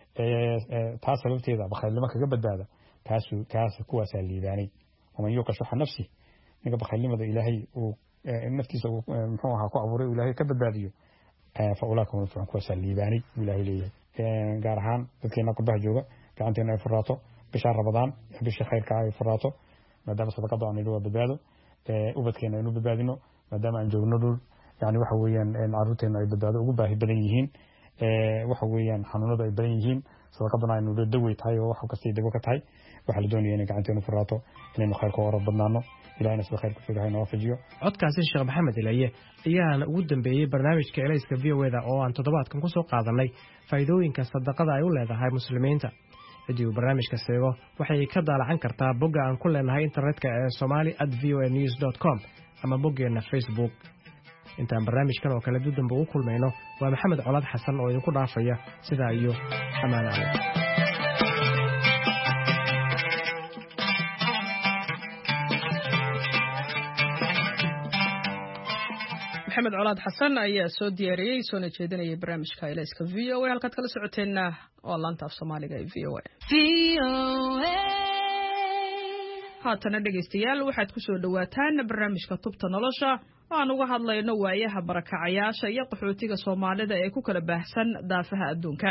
ee taas sababteeda bakhaylnimo kaga badbaada كاسو كاسو كواس الليباني ومن يوقع شح نفسه نقب خليمة إلهي ونفتي سو محوها كعبوري إلهي كبد باديو فأولاكم الفرن كواس الليباني إلهي ليه قارهان تكلم قبه جوبا كعنتنا فراتو بشهر رمضان بش خير كعاي فراتو ما دام صدق ضعني له بدبادو وبتكلم إنه بدبادينه ما دام عن جو نور يعني وحويا العروتين أي بدبادو وجبه بدنيهين وحويا حنونا أي بدنيهين صدقنا إنه الدوي تاي وحو كسي دبو كتاي وحل دوني إنك عنتين فراتو إنه خير كورب بدنانو إلى أن نسبة خير كفيك هاي نوافجيو codkaasi sheekh maxamed ilaye ayaana ugu dambeeyay barnaamijka Elayska V O A da oo aan toddobaadkan ku soo qaadanay faa'iidooyinka sadaqada ay u leedahay muslimiinta hadii uu barnaamijka seego waxay ka daalacan kartaa bogga aan ku leenahay internetka ee somali at v o a news dot com ama boggeena Facebook intaan barnaamijkan oo kala duwan ugu kulmayno waa maxamed colaad xasan oo idinku dhaafaya sida iyo amaan alaykum محمد علاad xasan ayaa soo diyaariyay soo jeedinayay barnaamijka Elayska V O A halkaad kala socoteena oo laanta af Soomaaliga ee V O A haatana dhageystayaal waxaad ku soo dhawaataan barnaamijka tubta nolosha oo aan uga hadlayno waayaha barakacayaasha iyo qaxootiga Soomaalida ee ku kala baahsan daafaha adduunka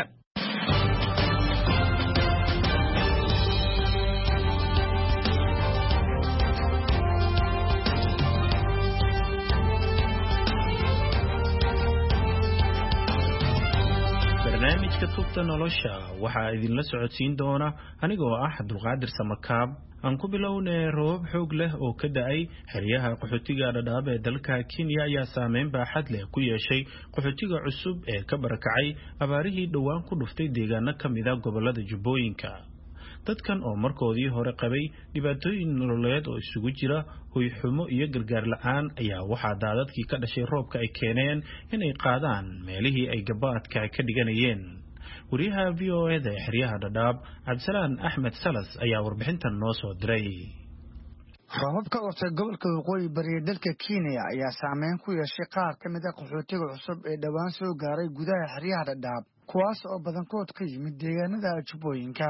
barnaamijka tubta nolosha waxaa idinla socodsiin doona anigoo ah Abdulqaadir Samakaab aan ku bilownay roob xoog leh oo ka da'ay xeryaha qaxootiga Dadaab ee dalka Kenya ayaa saameyn baaxad leh ku yeeshay qaxootiga cusub ee ka barakacay abaarihii dhawaan ku dhuftay deegaano kamid ah gobolada Jubbooyinka dadkan oo markoodii hore qabay dhibaatooyin nololeed oo isugu jira hoy xumo iyo gargaar la'aan ayaa waxaa daadadkii ka dhashay roobka ay keeneen inay qaadaan meelihii ay gabaadka ka dhiganayeen wariyaha v o a da xeryaha Dhadhaab Cabdisalaan Axmed Salas ayaa warbixintan noo soo diray roobabka oo gobolka waqooyi bari dalka Kenya ayaa saameyn ku yeeshay qaar ka mid ah qaxootiga cusub ee dhawaan soo gaaray gudaha xeryaha Dhadhaab kuwaas oo badankood ka yimid deegaanada Jubbooyinka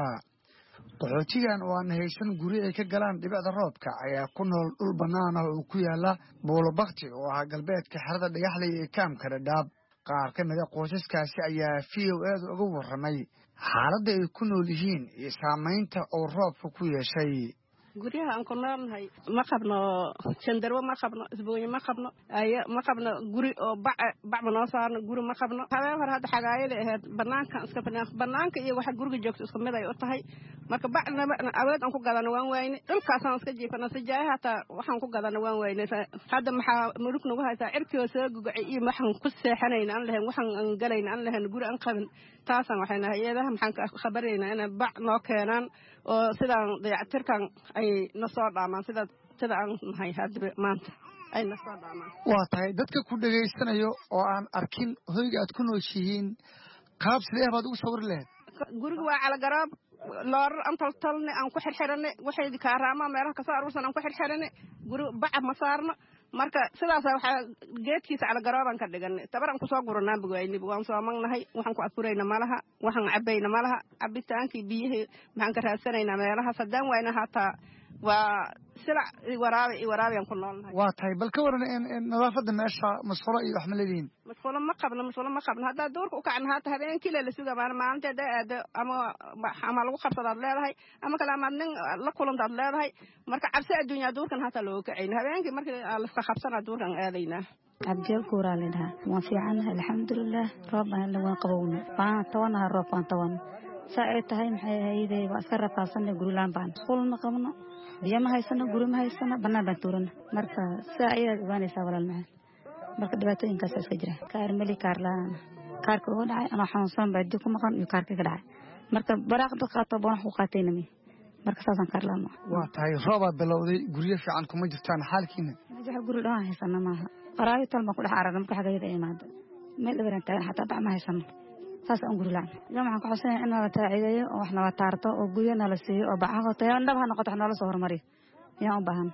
qaxootigan oo aan haysan guri ay ka galaan dhibicda roobka ayaa ku nool dhul bannaan ah oo ku yaala Boolobakti oo ah galbeedka xerada Dhagaxley ee kaamka Dhadhaab qaar ka mid ah qoysaskaasi ayaa v o a uga warramay xaaladda ay ku nool yihiin iyo saameynta oo roobku ku yeeshay guryaha aan ku noolnahay ma qabno shandarwo ma qabno isbooyin ma qabno ayo ma qabno guri oo bac bac ma noo saarno guri ma qabno habeen hore hadda xagaayada ahayd banaanka iska banaan banaanka iyo waxa guriga joogto isku mid ay u tahay marka bacna awood aan ku gadano waan wayne dhulkaasaan iska jiifana sajaaha hata waxaan ku gadano waan wayne hadda maxaa muluk nagu haysaa cirkii soo gugacay iyo waxaan ku seexanayna aan lahayn waxaan aan galayna aan lahayn guri aan qabin taasan waxayna hay'adaha maxaan ka khabarayna in bac noo keenaan oo sidaan dayactirkan ay nasoo dhaamaan sida sida aan nahay hadda maanta ay nasoo dhaamaan waa tahay dadka ku dhageysanayo oo aan arkin hoyga aad ku nooshihiin qaab sidee baad ugu sawir lahayd guriga waa cala garaab loor aan taltalne aan ku xirxiranay waxay kaaraama meelaha ka soo arursan aan ku xirxiranay guri bac ma saarno marka sidaas waxa geedkiisa cala garaaban ka dhigan tabaran ku soo guranaa bugayni waan soo magnahay waxaan ku afurayna malaha waxaan cabayna malaha cabitaankii biyaha maxaan ka raadsanayna meelaha sadaan wayna hata waa sila waraabi waraabi aan ku noolnahay waa tahay bal ka waran in nadaafada meesha mas'uula iyo wax ma leeyihiin mas'uula ma qabno mas'uula ma qabno hadda doorka u kacna hata habeenkii la suga baan maalinta aad ama ama lagu qabsadaad leedahay ama kala ama nin la kulantaad leedahay marka cabsi adduunyo doorkan hata loo kacay habeenkii markii la iska qabsana doorkan aadayna abjeel kuuraalina waan fiican alxamdulillah roobana la waan qabowna baan tawana roob baan tawan saa tahay maxay hayday waa iska rafaasan gurilaan baan qulna qabno biyo ma haysano guri ma haysano banaan baan tuurana marka saa ayaad ogaanaysaa walaal macaan marka dhibaatooyinkaas iska jira kaar mali kaar laan kaarka oo dhacay ana xanuunsan baa dib ku maqan iyo kaarka ka dhacay marka baraaqda qaato baan ku qaateenami marka saasan kaar laan waa tahay rooba bilowday guriyo fiican kuma jirtaan xaalkiina waxa guri dhaan haysana maaha qaraayo talma ku dhax aragna marka xagayda imaado meel dhawaran tahay xataa bac ma haysano saas aan guri laan waxaan ku xuseen in la taaciideeyo oo wax la taarto oo guriyana la siiyo oo bacaha tayo ndab ha noqoto wax nala soo hormariyo yaa u baahan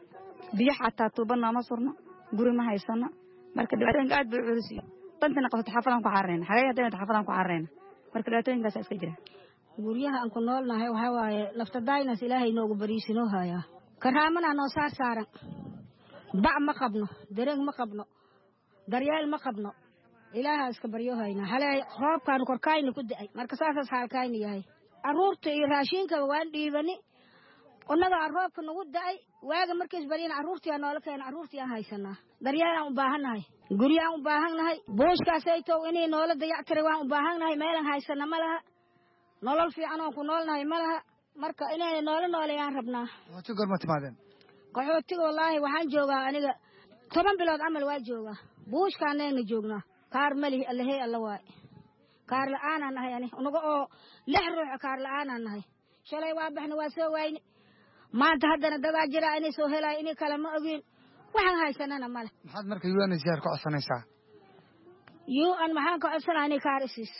biyo xataa tuubana ma surno guri ma haysano marka dhibaatooyinka aad bay u culus yihiin dantana qof xafadan ku xarreena xagay hadda xafadan ku xarreena marka dhibaatooyinkaas iska jira guryaha aan ku noolnahay waxa waaye lafta daaynas ilaahay noogu bariisino haya karaamana noo saar saaran bac ma qabno dareen ma qabno daryeel ma qabno ilaaha iska baryo hayna halay roobkaan korkayna ku da'ay marka saasas halkayna yahay aruurta iyo raashinka waan dhiibani onaga roobka nagu da'ay waaga markiis barina aruurtii noola keenay aruurtii aan haysanaa daryeel aan u baahanahay guri aan u baahanahay booskaas ay too inay noola dayactiray waan u baahanahay meel aan haysana ma laha nolol fiican oo ku noolnahay ma laha marka inay noola noolayaan rabnaa waxa gorma timaadeen qaxootiga wallaahi waxaan joogaa aniga toban bilood amal waa joogaa buushkaanayna joognaa kaar mali allahay alla waay kaar la'aan nahay ani unaga oo lix ruux kaar la'aan nahay shalay waa baxna waa soo waayni maanta haddana dagaa jira inay soo helay inay kala ma ogin waxaan haysanana male maxaad marka U N H C R ku codsanaysaa U N maxaan ka codsanaa inay kaar isiiso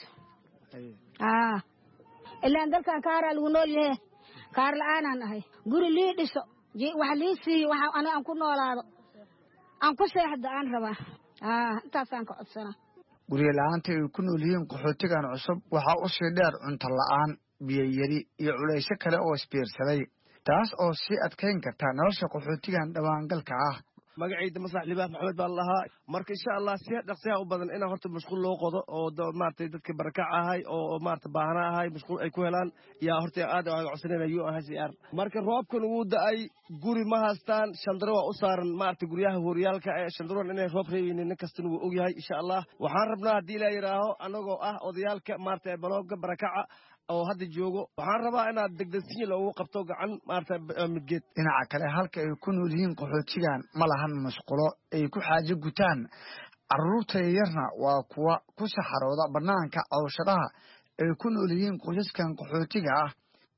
ah ilaa dalkan kaar lagu nool yahay kaar la'aan nahay guri lii dhiso waxa lii siiyo waxa ana aan ku noolaado aan ku seexdo aan rabaa ah intaasaan ka codsanaa guriga la'aanta ay ku nool yihiin qaxootigan cusub waxa u sii dheer cunto la'aan biyo yari iyo culaysyo kale oo isbiirsaday taas oo sii adkayn karta nolosha qaxootigan dhawaangalka ah magacayda maslax libaah maxamed baan lahaa marka insha Allah si dhaqsiya u badan in horta mashquul loo qodo oo maartay dadka barakac ahay oo maartay baahna ahay mashquul ay ku helaan yaa horta aad u codsanaynayo U N H C R marka roobkan uu da'ay guri ma haystaan shandaro waa u saaran maartay guryaha hooriyaalka ee shandaroon inay roob reeyeen nin kasta uu og yahay insha Allah waxaan rabnaa hadii la yiraahdo anagoo ah odayaalka maartay balooga barakaca oo hadda joogo waxaan rabaa inaad degdegsiin loogu qabto gacan maartay midgeed dhinaca kale halka ay ku nool yihiin qaxootigan ma lahan mashquulo ay ku xaajo gutaan carruurta yarna waa kuwa ku saxarooda banaanka cawshadaha ay ku nool yihiin qoysaskan qaxootiga ah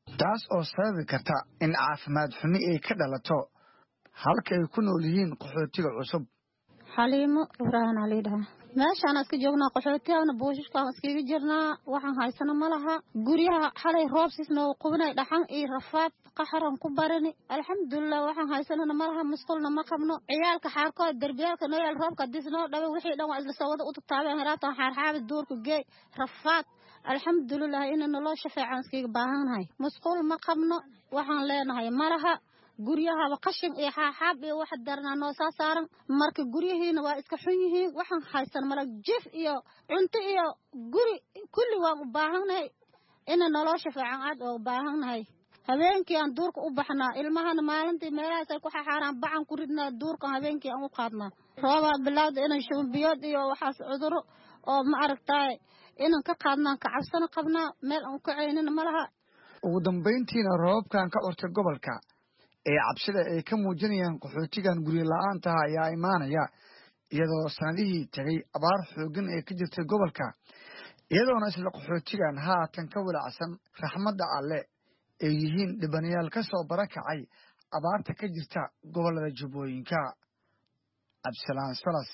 taas oo sababi karta in caafimaad xumi ay ka dhalato halka ay ku nool yihiin qaxootiga cusub. xaliimo ibraahim ali dhaha meeshaan iska joognaa qaxootiyaana buushishkaan iskaga jirnaa waxaan haysana ma laha guryaha xalay roob sisnoo qubnay dhaxan iyo rafaad qaxaran ku barani alxamdulilah waxaan haysanana ma laha musqulna ma qabno ciyaalka xaarkood darbiyaalka nooyaal roobka disnoo dhabe wixii dhan waa isla soo wada u taabeen haraatan xaarxaabi duurka geey rafaad alxamdulilah inaan nolol shafeecan iskaga baahanahay musqul ma qabno waxaan leenahay ma laha guryaha qashin iyo xaxaab iyo wax darnaa noo soo saaran marka guryaheena waa iska xun yihiin waxaan haysan mala jif iyo cunto iyo guri kulli waan u baahanahay in nolosha fiican aad u baahanahay habeenkii aan duurka u baxnaa ilmahana maalintii meelahaas ay ku xaaraan bacan ku ridnaa duurka habeenkii aan u qaadnaa rooba bilowda inaan shubiyood iyo waxaas cuduro oo ma aragtay inaan ka qaadnaa ka cabsana qabnaa meel aan ku ceynina malaha ugu dambeyntiina roobkan ka ortay gobolka ee cabsida ay ka muujinayaan qaxootigan guri la'aanta ayaa imaanaya iyadoo sanadihii tagay abaar xooggan ee ka jirtay gobolka iyadoona isla qaxootigan haatan ka walacsan raxmadda alle ay yihiin dhibanayaal ka soo barakacay abaarta ka jirta gobollada jubbooyinka. Cabdisalaan Salas,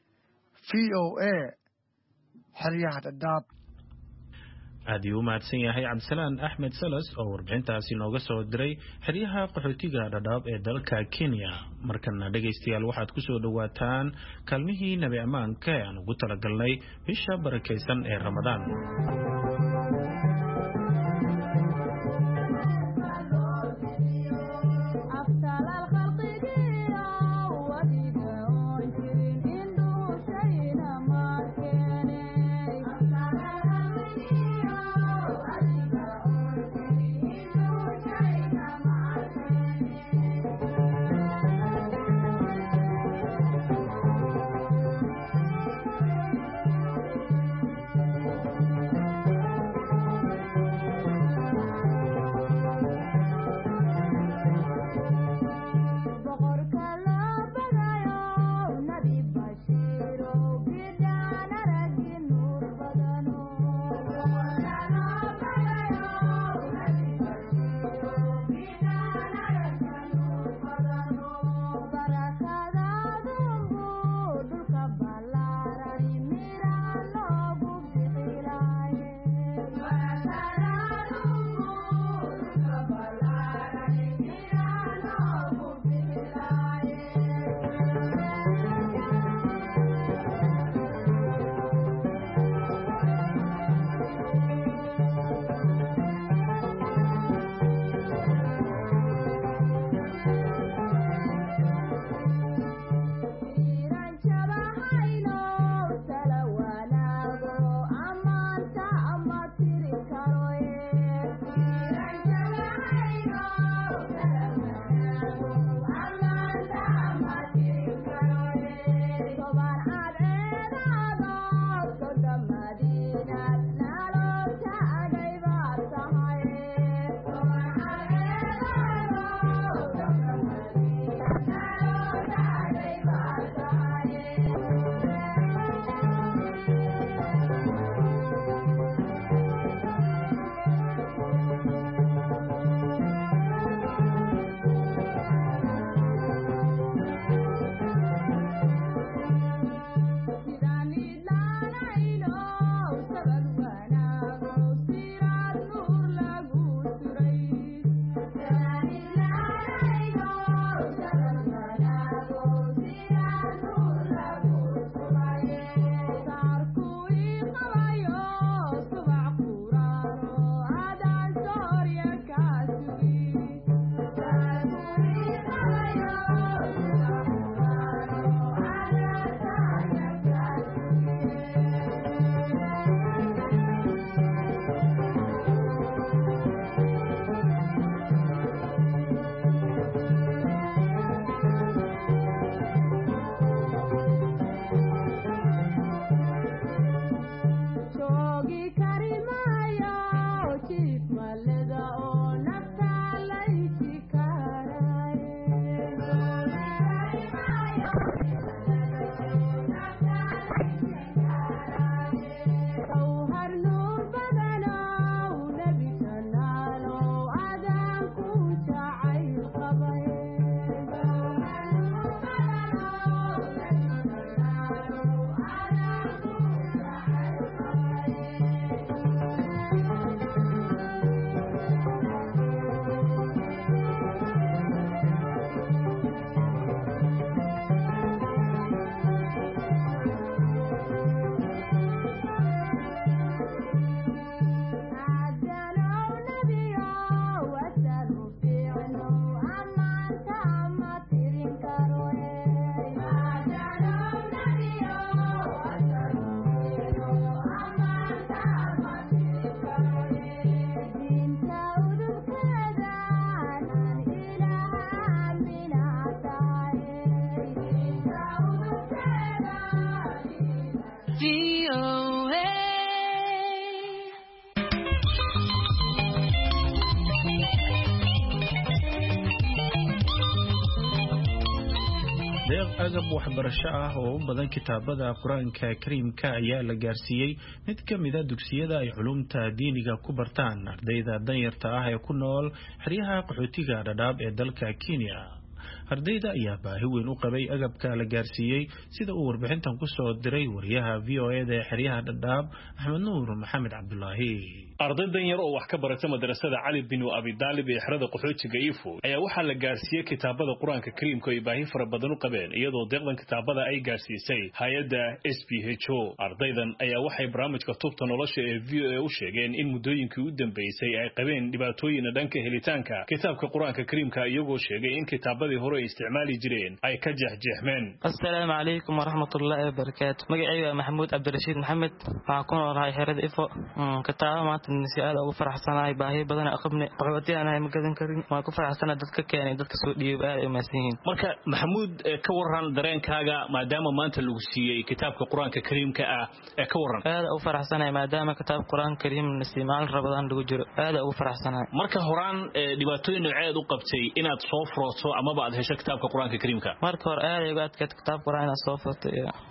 v o a, xeryaha Dhadhaab. aad ayuu u mahadsan yahay cabdisalaan axmed salas oo warbixintaasi nooga soo diray xeryaha qaxootiga dhadhaab ee dalka kenya. markana dhegaystayaal waxaad ku soo dhowaataan kaalmihii nabi ammaanka ee aan ugu talagalnay bisha barakaysan ee ramadaan. Thank you. deeq agab waxbarasho ah oo u badan kitaabada qur-aanka kariimka ayaa la gaarsiiyey mid ka mid a dugsiyada ay culumta diiniga ku bartaan ardayda danyarta ah ee ku nool xeryaha qaxootiga dhadhaab ee dalka Kenya. ardayda ayaa baahi weyn u qabay agabka la gaarsiiyey sida uu warbixintan ku soo diray wariyaha V O A da xeryaha dhadhaab Axmed Nuur Maxamed Cabdullaahi. ardaydan yar oo wax ka barata madrasada Cali bin Abi Talib ee xerada qaxootiga Ifo ayaa waxaa la gaarsiiyey kitaabada qur-aanka kariimka ay baahi fara badan u qabeen iyadoo deeqdan kitaabada ay gaarsiisay hay'adda S P H O. ardaydan ayaa waxay barnaamijka tubta nolosha ee V O A u sheegeen in muddooyinkii u dambeysay ay qabeen dhibaatooyin dhanka helitaanka kitaabka qur-aanka kariimka iyagoo sheegay in kitaabadii hore ay isticmaali jireen ay ka jeexjeexmeen. Assalaamu alaykum wa rahmatullahi wa barakatuh. magacayga Maxamuud Cabdirashiid Maxamed, waxaan ku noolahay xerada Ifo. kitaabada si aad ugu faraxsanahay baahi badan aqabne qaxootiga aan ma gadan karin, waan ku faraxsanahay dadka keenay dadka soo dhiibay aad ay maasinyihiin. marka Maxamuud ka waran dareenkaaga maadaama maanta lagu siiyay kitaabka qur-aanka kariimka ah ee ka waran? aad ugu faraxsanahay maadaama kitaabka qur-aanka kariim nasiimaal rabadaan lagu jiro, aad ugu faraxsanahay. marka horaan dhibaatooyin nooceed u qabtay inaad soo furto ama baad hesho kitaabka qur-aanka kariimka? marka hore aad iga adkeed kitaabka qur-aanka soo furto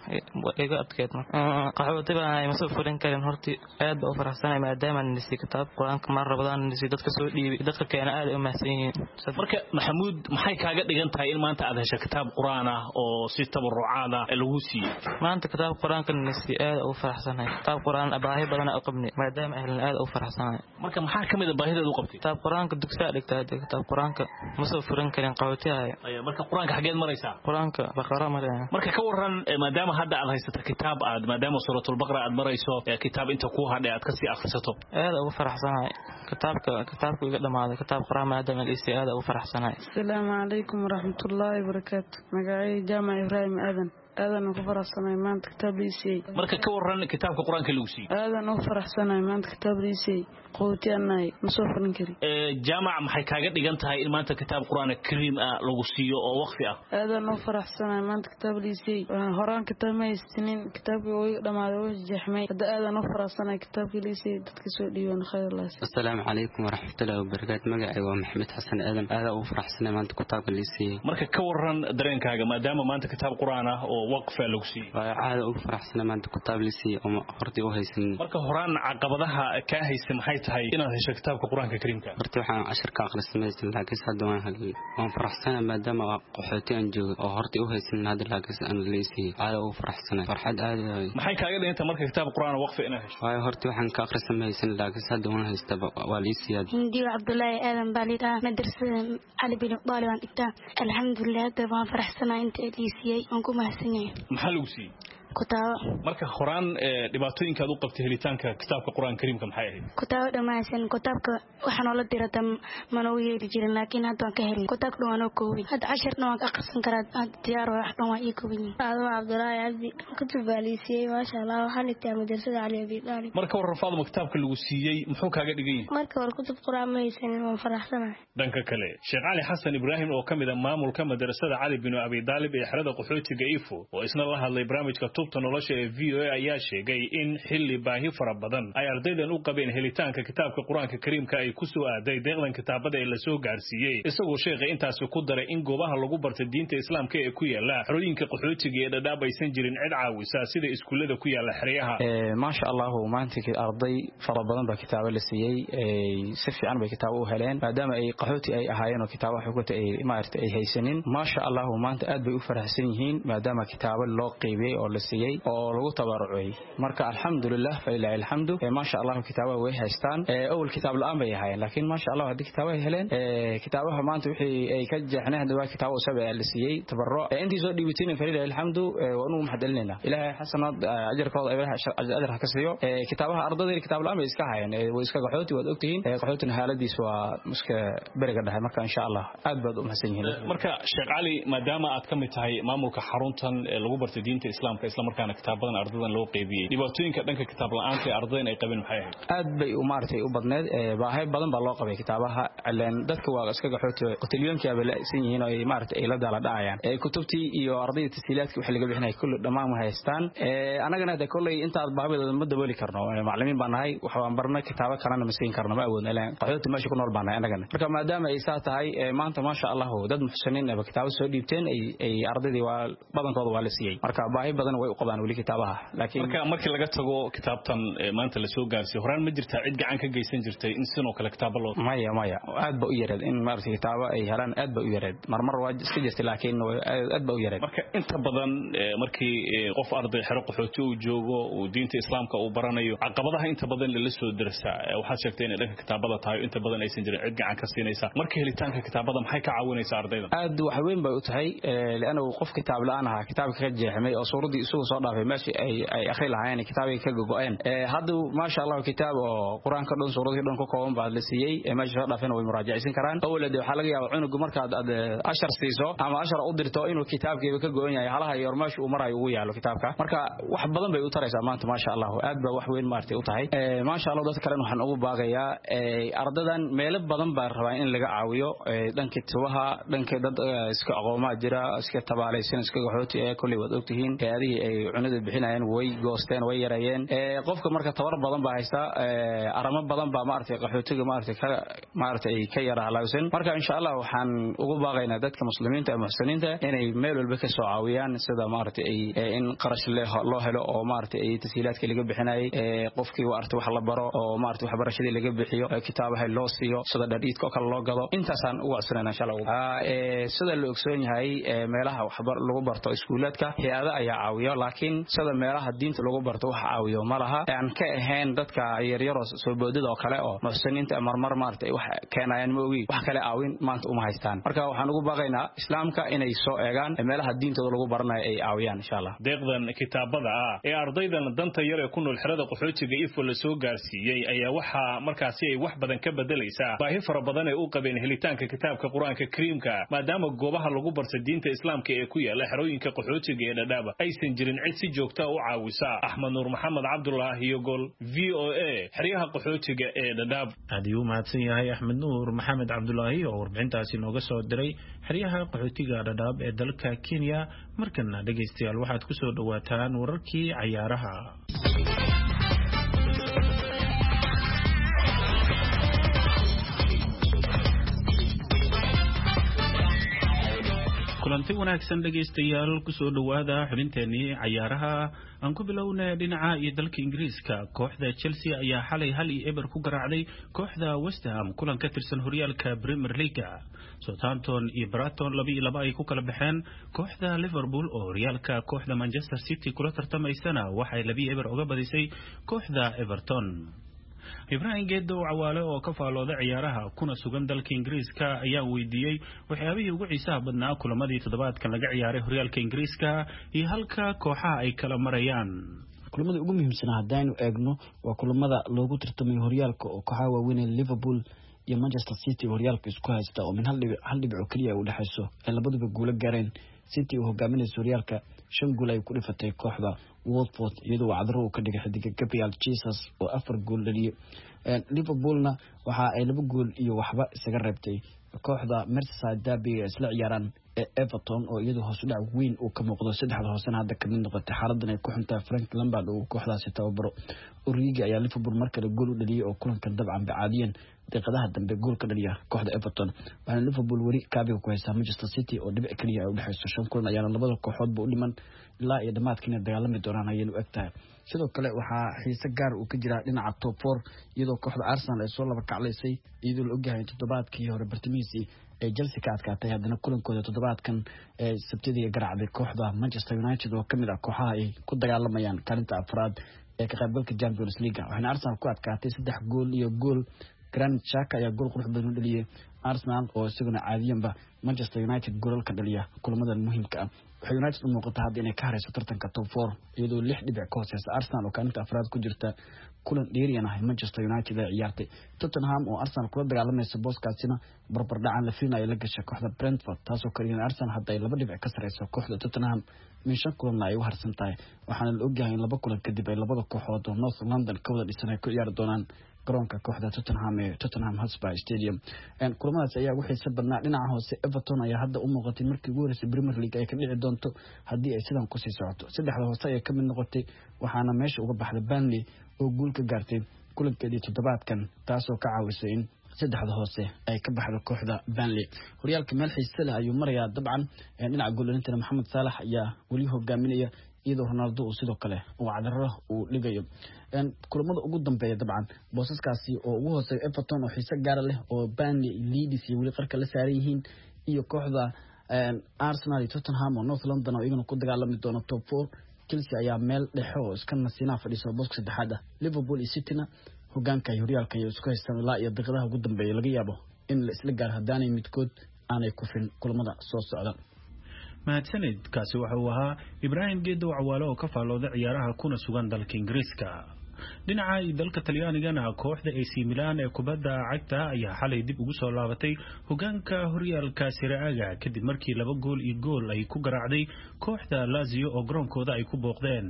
iga adkeed qaxootiga aan ma soo furin karin horti aad ugu faraxsanahay maadaama kitaab quraanka mar rabadaan nisi dadka soo dhiibay dadka keena aad u mahadsanyihiin. marka Maxamuud maxay kaaga dhigan tahay in maanta aad hesho kitaab quraan ah oo si tabarucaad ah lagu siiyay? maanta kitaab quraanka nisi aad u faraxsanahay. kitaab quraan baahi badan u qabnay maadaama ahlan aad u faraxsanahay. marka maxaa kamid ah baahideedu u qabtay? kitaab quraanka dugsiga dhigtay kitaab quraanka ma soo furan karin qaxootiga. ay marka quraanka xageed maraysaa? quraanka baqara maraysaa. marka ka waran maadaama hadda aad haysato kitaab aad maadaama suuratul baqara aad marayso kitaab inta ku hadhay aad ka sii akhrisato aad ugu faraxsanahay. kitaabka kitaabku iga dhamaaday kitaab quraan maadaama la isii aad ugu faraxsanahay. Assalaamu alaykum wa rahmatullahi wa barakatuh. magacay Jaamac Ibrahim Aadan aadan ugu faraxsanahay maanta kitaab liisay. marka ka waran kitaabka quraanka lagu siiyay? aadan ugu faraxsanahay maanta kitaab liisay qootiyanaay ma soo furin kari. ee jaamac maxay kaaga dhigan tahay in maanta kitaab quraanka kariim ah lagu siiyo oo waqti ah? aadan ugu faraxsanahay maanta kitaab liisay. horaan kitaab ma haysanin, kitaabkii oo dhamaaday oo jeexmay. hadda aadan ugu faraxsanahay kitaabkii liisay dadka soo dhiiban khayr Allah. Assalaamu alaykum wa rahmatullahi wa barakatuh. magacay waa Maxamed Xasan Aadan, aad ugu faraxsanahay maanta kitaabka liisay. marka ka waran dareenkaaga maadaama maanta kitaab quraan ah oo waqfa lagu siiyay? waa aad ugu faraxsanahay maanta kitaab liisay oo hortii u haysan. marka horaan caqabadaha ka haysan maxay tahay inaad hesho kitaabka quraanka kariimka? hortii waxaan cashar ka akhrisanay laakiin hadda waan helay. waan faraxsanahay maadaama qaxooti aan joogo oo hortii u haysan hadda laakiin aan liisay. aad ugu faraxsanahay, farxad aad ah. maxay kaaga dhigantay marka kitaab quraan waqfa inaad hesho? waa hortii waxaan ka akhrisanay laakiin hadda waan haystaa waa liisay. hindi Cabdullaahi Aadan balida madrasada Cali bin Abi Talib aan dhigtaa. alxamdulillah hadda waan faraxsanahay inta liisay aan ku mahadsanyahay. maxaa lagu siiyay? kutaabo. marka horaan dhibaatooyinka aad u qabtay helitaanka kitaabka quraan kariimka maxay ahayd? kutaabo dhamaasan kitaabka waxaan oo la dirata mana u yeeli jirin laakiin hadda waan ka helin. kitaabka waan oo koobay hadda casharna waan ka akhrisan karaa diyaar wax dhan waa ii kooban. Faaduma Cabdullaahi Cabdi kutub baalisiyay maasha Allah waxaan dhigtay madrasada Cali bin Abi Talib. marka war Faaduma kitaabka lagu siiyay muxuu kaaga dhigay? marka war kutub quraan ma haysan waan faraxsanahay. dhanka kale Sheekh Cali Xasan Ibrahim oo kamid ah maamulka madrasada Cali bin Abi Talib ee xerada qaxootiga Ifo oo isna la hadlay barnaamijka tubta nolosha ee V O A ayaa sheegay in xilli baahi fara badan ay ardaydan u qabeen helitaanka kitaabka quraanka kariimka ay ku soo aaday deeqdan kitaabada ee la soo gaarsiiyay. isagoo sheegay intaas ku daray in goobaha lagu bartay diinta islaamka ee ku yaala xerooyinka qaxootiga ee dhadhaab aysan jirin cid caawisa sida iskuulada ku yaala xeryaha. ee maasha Allah maanta arday fara badan ba kitaabo la siiyay ee si fiican bay kitaabo u heleen maadaama ay qaxooti ay ahaayeen oo kitaabo xogta ay maartay ay haysanin. maasha Allah maanta aad bay u faraxsan yihiin maadaama kitaabo loo qeybiyay oo la siiyay oo lagu tabarucay. marka alxamdulillah fa ilaahi alxamdu ee maasha Allah kitaabo way haystaan. ee awal kitaab la'aan bay ahaayeen laakiin maasha Allah hadii kitaabo ay heleen ee kitaabaha maanta wixii ay ka jeexnaan waa kitaabo sabay la siiyay tabaruc ee intii soo dhiibateen fa ilaahi alxamdu waa inuu maxdalinayna ilaahay xasanad ajrkooda ay ajr ka siiyo. ee kitaabaha ardayda kitaab la'aan bay iska hayeen ee way iska qaxooti waad ogtihiin ee qaxootina haaladiis waa muska bariga dhahay. marka insha Allah aad baad u mahadsan yihiin. marka Sheekh Cali maadaama aad kamid tahay maamulka xaruntan lagu bartay diinta islaamka isla isla markaana kitaabadan ardadan loo qeybiyay dhibaatooyinka dhanka kitaab la'aanta ee ardadan ay qabeen maxay ahayd aad bay u maartay u badneed baahay badan baa loo qabay kitaabaha ilaan dadka waa iska gaxootay qotoliyoonka ay balaasan yihiin oo ay maartay ay la dala dhacayaan ee kutubtii iyo ardayda tasiilaadka wax laga bixinay kullu dhamaan ma haystaan ee anagana de kulay inta aad baahidooda ma dabooli karno macallimiin baan nahay wax waan barnay kitaabo kalena ma siin karno ma awoodna ilaan qaxooti meesha ku nool baan nahay anagana marka maadaama ay saa tahay maanta ma sha Allah dad muxsiniin ah kitaabo soo dhiibteen ay ay ardaydii waa badankooda waa la siiyay marka baahi badan way u qabaan wali kitaabaha laakiin marka markii laga tago kitaabtan maanta la soo gaarsiyo horaan ma jirtaa cid gacan ka geysan jirtay in sidoo kale kitaabo loo maya maya aad ba u yareed in maartay kitaabo ay helaan aad ba u yareed marmar waa iska jirtay laakiin aad ba u yareed marka inta badan markii qof arday xero qaxooti uu joogo oo diinta islaamka uu baranayo caqabadaha inta badan la soo dirsaa waxa sheegtay in dhanka kitaabada tahay inta badan aysan jirin cid gacan ka siinaysa markii helitaanka kitaabada maxay ka caawinaysaa ardayda aad wax weyn bay u tahay laana qof kitaab la'aan ah kitaabka ka jeexmay oo suuradii isugu soo dhaafay meeshii ay ay akhri lahaayeen kitaabay ka go'een ee hadda ma sha Allah kitaab oo quraanka dhan suuradii dhan ku kooban baa la siiyay ee meeshii soo dhaafayna way muraajacaysan karaan awlad waxa laga yaabaa cunugu markaad ashar siiso ama ashar u dirto inuu kitaabkeeba ka go'an yahay halaha iyo meeshii uu marayo ugu yaalo kitaabka marka wax badan bay u taraysaa maanta ma sha Allah aad ba wax weyn maartay u tahay ee ma sha Allah dadka kale waxaan ugu baaqayaa ee ardadan meel badan baa rabaa in laga caawiyo dhanka tubaha dhanka dad iska aqooma jira iska tabaalaysan iska gaxooti ee kulli wad ogtihiin kaadii ay cunada bixinayaan way goosteen way yareeyeen ee qofka marka tabar badan baa haysta ee aramo badan baa maartay qaxootiga maartay ka maartay ka yara halawsan marka insha Allah waxaan ugu baaqaynaa dadka muslimiinta ama muxsiniinta inay meel walba ka soo caawiyaan sida maartay in qarash loo helo oo maartay ay tasiilaadka laga bixinayay ee qofkii waartay wax la baro oo maartay waxbarashadii laga bixiyo kitaabaha loo siiyo sida dhadhiidka kale loo gado intaasaan ugu codsanayna insha Allah ee sida loo ogsoon yahay meelaha waxbar lagu barto iskuulaadka hay'ada ayaa caawiyo laakiin sida meelaha diinta lagu barto wax caawiyo ma laha aan ka ahayn dadka yaryar oo soo boodada oo kale oo muxsiniinta marmar maartay wax keenayaan ma ogi wax kale caawin maanta uma haystaan marka waxaan ugu baaqaynaa islaamka inay soo eegaan meelaha diintooda lagu baranayo ay caawiyaan insha Allah deeqdan kitaabada ah ee ardaydan danta yar ee ku nool xirada qaxootiga ifo la soo gaarsiiyay ayaa waxa markaasi ay wax badan ka bedelaysaa baahi fara badan ee u qabeen helitaanka kitaabka quraanka kariimka maadaama goobaha lagu barto diinta islaamka ee ku yaala xerooyinka qaxootiga ee dhadhaaba aysan jirin cid si joogto ah u caawisa Axmed Nuur Maxamed Cabdullah iyo gol V O A xeryaha qaxootiga ee dhadhaab hadii uu mahadsan yahay Axmed Nuur Maxamed Cabdullah oo warbixintaasi nooga soo diray xeryaha qaxootiga dhadhaab ee dalka Kenya markana dhageystayaal waxaad ku soo dhawaataan wararkii ciyaaraha kulanti wanaagsan dhageystayaal ku soo dhawaada xubinteennii ciyaaraha aan ku bilownay dhinaca iyo dalka Ingiriiska kooxda Chelsea ayaa xalay hal iyo eber ku garaacday kooxda West Ham kulan ka tirsan horyaalka Premier League Southampton iyo Brighton laba iyo laba ay ku kala baxeen kooxda Liverpool oo horyaalka kooxda Manchester City kula tartamaysana waxay laba iyo eber uga badisay kooxda Everton Ibrahim Gedo Cawaale oo ka faalooday ciyaaraha kuna sugan dalka Ingiriiska ayaa weydiiyay waxyaabihii ugu xiisaha badnaa kulamadii toddobaadkan laga ciyaaray horyaalka Ingiriiska iyo halka kooxaha ay kala marayaan kulamada ugu muhiimsan hadaynu eegno waa kulamada loogu tartamay horyaalka oo kooxaha waaweyn ee Liverpool iyo Manchester City horyaalka isku haysta oo min hal dhibic hal dhibic oo kaliya u dhaxayso ee labaduba guulo gaareen City oo hogaaminaysa horyaalka shan gool ay ku dhifatay kooxda Watford iyadoo wacdaro uu ka dhigay xidiga Gabriel Jesus oo afar gool dhaliyay Liverpoolna waxa ay laba gool iyo waxba isaga reebtay kooxda Merseyside Derby ee isla ciyaaraan ee Everton oo iyadoo hoos u dhac weyn uu ka muuqdo saddexda hoosena hadda ka mid noqotay xaaladdan ay ku xuntaa Frank Lampard oo kooxdaasi tababaro Origi ayaa Liverpool mar kale gool u dhaliyay oo kulankan dabcan bacaadiyeen daqiiqadaha dambe gool ka dhaliya kooxda Everton waxaana Liverpool wari kaabiga ku haysaa Manchester City oo dhibic kaliya ay u dhaxayso shan kulan ayaana labada kooxoodba u dhiman ilaa iyo dhamaadkina dagaalami doonaan ayay u egtahay sidoo kale waxaa xiise gaar uu ka jira dhinaca top four iyadoo kooxda Arsenal ay soo laba kaclaysay iyadoo la ogyahay toddobaadkii hore bartamihiisii ee Chelsea ka adkaatay haddana kulankooda toddobaadkan ee Sabtidii garaacday kooxda Manchester United oo kamid ah kooxaha ay ku dagaalamayaan kaalinta afraad ee ka qaybgalka Champions League waxaana Arsenal ku adkaatay saddex gool iyo gool Granit Xhaka ayaa gool qurux badan u dhaliyay Arsenal oo isaguna caadiyanba Manchester United goolal ka dhaliya kulamadan muhiimka ah waxay United u muuqataa hadda inay ka harayso tartanka top four iyadoo lix dhibic ka hooseysa Arsenal oo kaalinta afraad ku jirta kulan dheeriyana ah Manchester United ay ciyaartay Tottenham oo Arsenal kula dagaalamaysa booskaasina barbar dhacan la fiinayo la gashay kooxda Brentford taasoo kaliya Arsenal hadda ay laba dhibic ka sareyso kooxda Tottenham min shan kulan ay u harsan tahay waxaana la ogyahay in laba kulan kadib ay labada kooxood oo North London ka wada dhisan ay ku ciyaari doonaan garoonka kooxda Tottenham ee Tottenham Hotspur Stadium een kulamadaas ayaa wixii si badnaa dhinaca hoose Everton ayaa hadda u muuqatay markii ugu horeysay Premier League ay ka dhici doonto haddii ay sidan ku sii socoto saddexda hoose ay ka mid noqotay waxaana meesha uga baxday Burnley oo guul ka gaartay kulankeedii toddobaadkan taasoo ka caawisay in saddexda hoose ay ka baxdo kooxda Burnley horyaalka meel xiiso leh ayuu marayaa dabcan dhinaca goolinta Mohamed Salah ayaa wali hogaaminaya iyadoo Ronaldo uu sidoo kale uu cadaro uu dhigayo een kulamada ugu dambeeya dabcan boosaskaasi oo ugu hooseeya Everton oo xiiso gaar leh oo Burnley Leeds iyo wali qarka la saaran yihiin iyo kooxda een Arsenal iyo Tottenham oo North London oo iyaguna ku dagaalami doona top four Chelsea ayaa meel dhexe oo iska nasiina fadhiso booska saddexaad Liverpool iyo City-na hogaanka horyaalka iyo isku haystaan ilaa iyo daqiiqadaha ugu dambeeya laga yaabo in la isla gaar hadaanay midkood aanay ku fin kulamada soo socda mahadsanid kaasi waxa uu ahaa Ibrahim Geedo Cawaalo oo ka faalooday ciyaaraha kuna sugan dalka Ingiriiska dhinaca dalka Talyaanigana kooxda A C Milan ee kubadda cagta ayaa xalay dib ugu soo laabatay hogaanka horyaalka Serie A kadib markii laba gool iyo gool ay ku garaacday kooxda Lazio oo garoonkooda ay ku booqdeen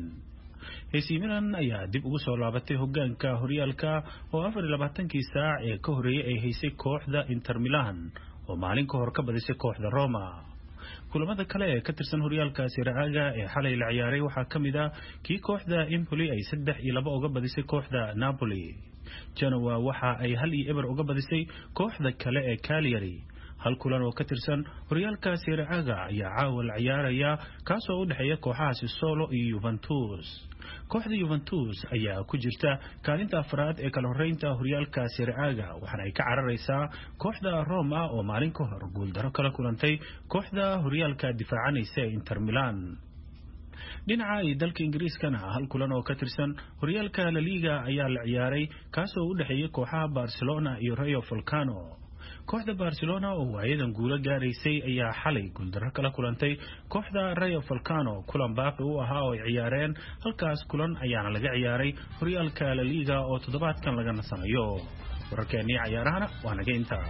A C Milan ayaa dib ugu soo laabatay hogaanka horyaalka oo afar iyo labaatan-kii saac ee ka horeeyay ay haysay kooxda Inter Milan oo maalin ka hor ka badisay kooxda Roma kulamada kale ee ka tirsan horyaalka Serie A ee xalay la ciyaaray waxaa kamid ah kii kooxda Empoli ay saddex iyo laba uga badisay kooxda Napoli Genoa waxa ay hal iyo eber uga badisay kooxda kale ee Cagliari hal kulan oo ka tirsan horyaalka Serie A ayaa caawa la ciyaaraya kaasoo u dhaxeeya kooxaha Sassuolo iyo Juventus kooxda Juventus ayaa ku jirta kaalinta afraad ee kala horeynta horyaalka Serie A waxaana ay ka cararaysaa kooxda Roma oo maalin ka hor guul daro kala kulantay kooxda horyaalka difaacanaysa Inter Milan dhinaca dalka Ingiriiskana hal kulan oo ka tirsan horyaalka La Liga ayaa la ciyaaray kaasoo u dhaxeeya kooxaha Barcelona iyo Rayo Vallecano kooxda Barcelona oo waayadan guulo gaaraysay ayaa xalay guuldaro kala kulantay kooxda Rayo Vallecano kulan baaqi u ahaa oo ciyaareen halkaas kulan ayaana laga ciyaaray horyaalka La Liga oo toddobaadkan laga nasanayo wararkeennii ciyaarahana waa naga intaa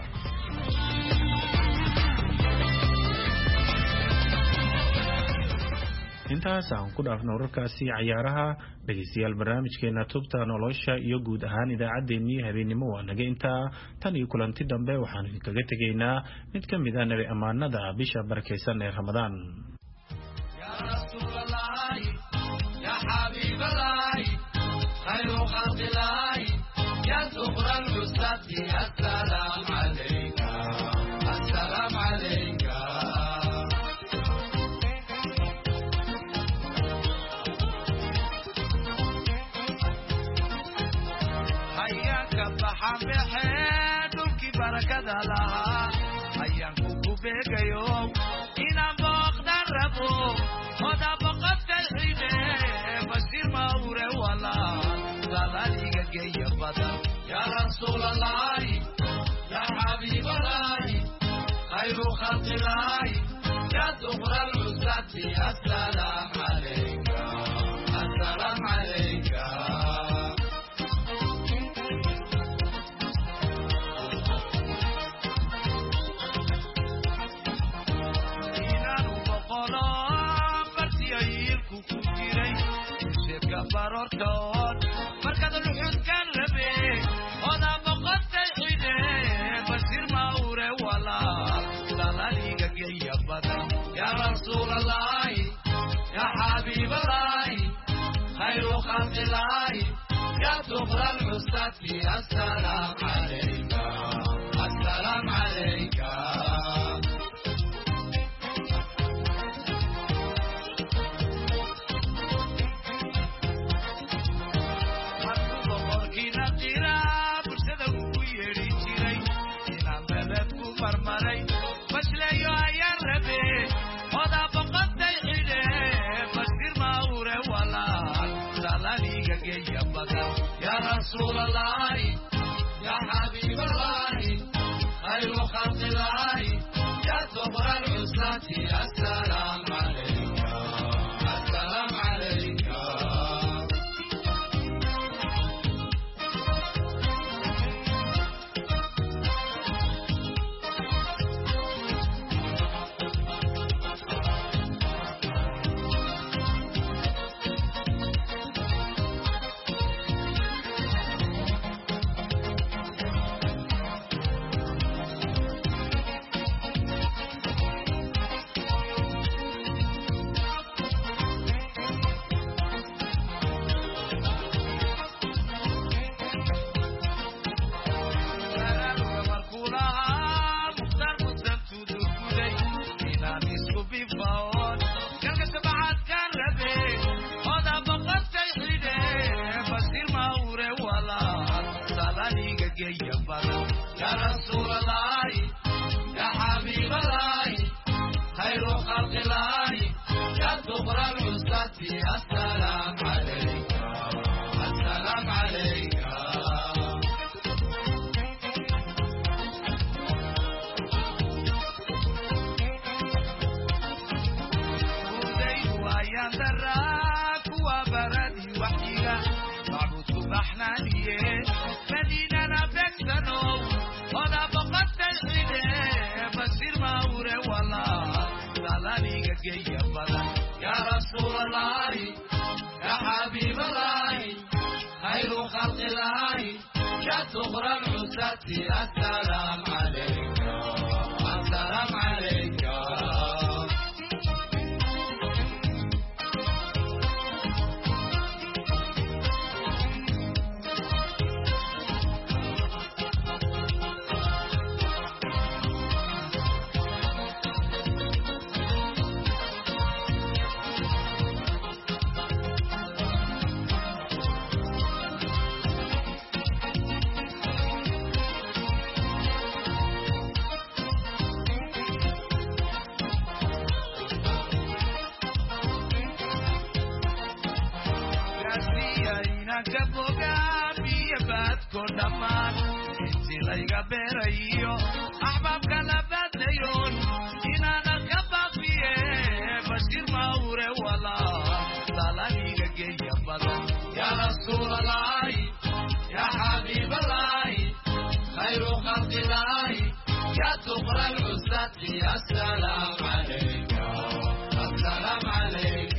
intaas aan ku dhaafno wararkaasi ciyaaraha dhageystayaal barnaamijkeena tubta nolosha iyo guud ahaan idaacadeennii habeenimo waa naga intaa tan iyo kulanti dambe waxaan idinkaga tegaynaa mid ka mid ah nabi ammaanada bisha barakeysan ee Ramadaan dhulkii barakada lahaa ayaan kugu beegayo inaan booqdan rabo oda boqotay xide bashir mawre walaa dalaliga geeya badan yaa rasuulallaahi yaa xabiibalaahi khayru khalqilaahi yaa duqra lcusati assalaam calayka assalaam calayka barortood markaad luxudkan rabe oda boqotay xide bashir mawre walaal dalaliga geeya badan yaa rasuulallaahi yaa xabiibalaahi khayru khalqilaahi yaa duqra lcusati assalaam calayka assalaam calayka bashlayo ayaan rabe oda boqotay xide bashir mawre walaal dalaliga geeya badan yaa rasuulallaahi yaa xabiibalaahi khayru khalqilaahi yaa duqra lcusati assalaam calayka جي بدن يا رسول الله يا حبيب الله خير خلق الله يا دبر العزة السلام عليك السلام عليك يا دراك وبردي وحيلا معبود بحنانية مدينة نبك سنو ولا بقت تلحيني بصير ما أوري والله سالاني جي بدن يا رسول الله يا حبيب الله خير خلق الله يا دبر العزة السلام عليك السلام عليك كودمان انتي لايغا بيريو احباب كلابات ليون إن انا كباب فيه بشير ماوري ولا سالاني جي بدن يا رسول الله يا حبيب الله خير خلق الله يا دبر العزة السلام عليك السلام عليك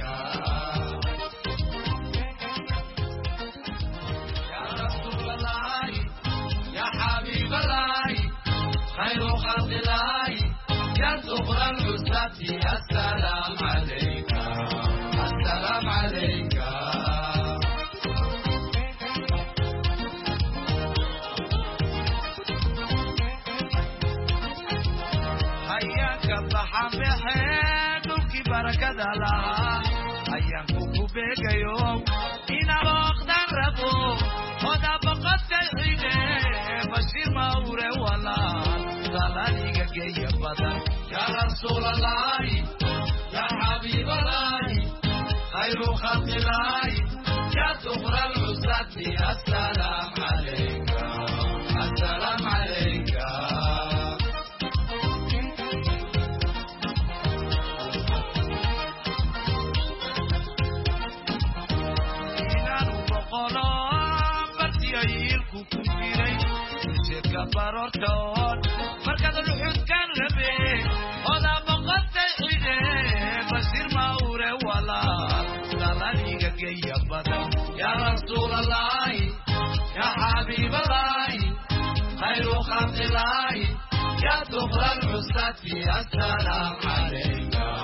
حبيب الله خير خلق الله يا دبر العزة السلام عليك السلام عليك حياك بحمحك بركة لها أيام كوكوبيك يوم إن الوقت ربو ودا بقت تلحيني بشير ما أوري ولا سالاني جي بدن يا رسول الله يا حبيب الله خير خلق الله يا دبر العزة السلام عليك السلام عليك barortoon markaad luxud kan rabe oda baqad tayxide basir maure wala salaniga geeya badan ya rasuul allah ya habib allah khayru khalq allah ya dubra al-usati assalamu alayka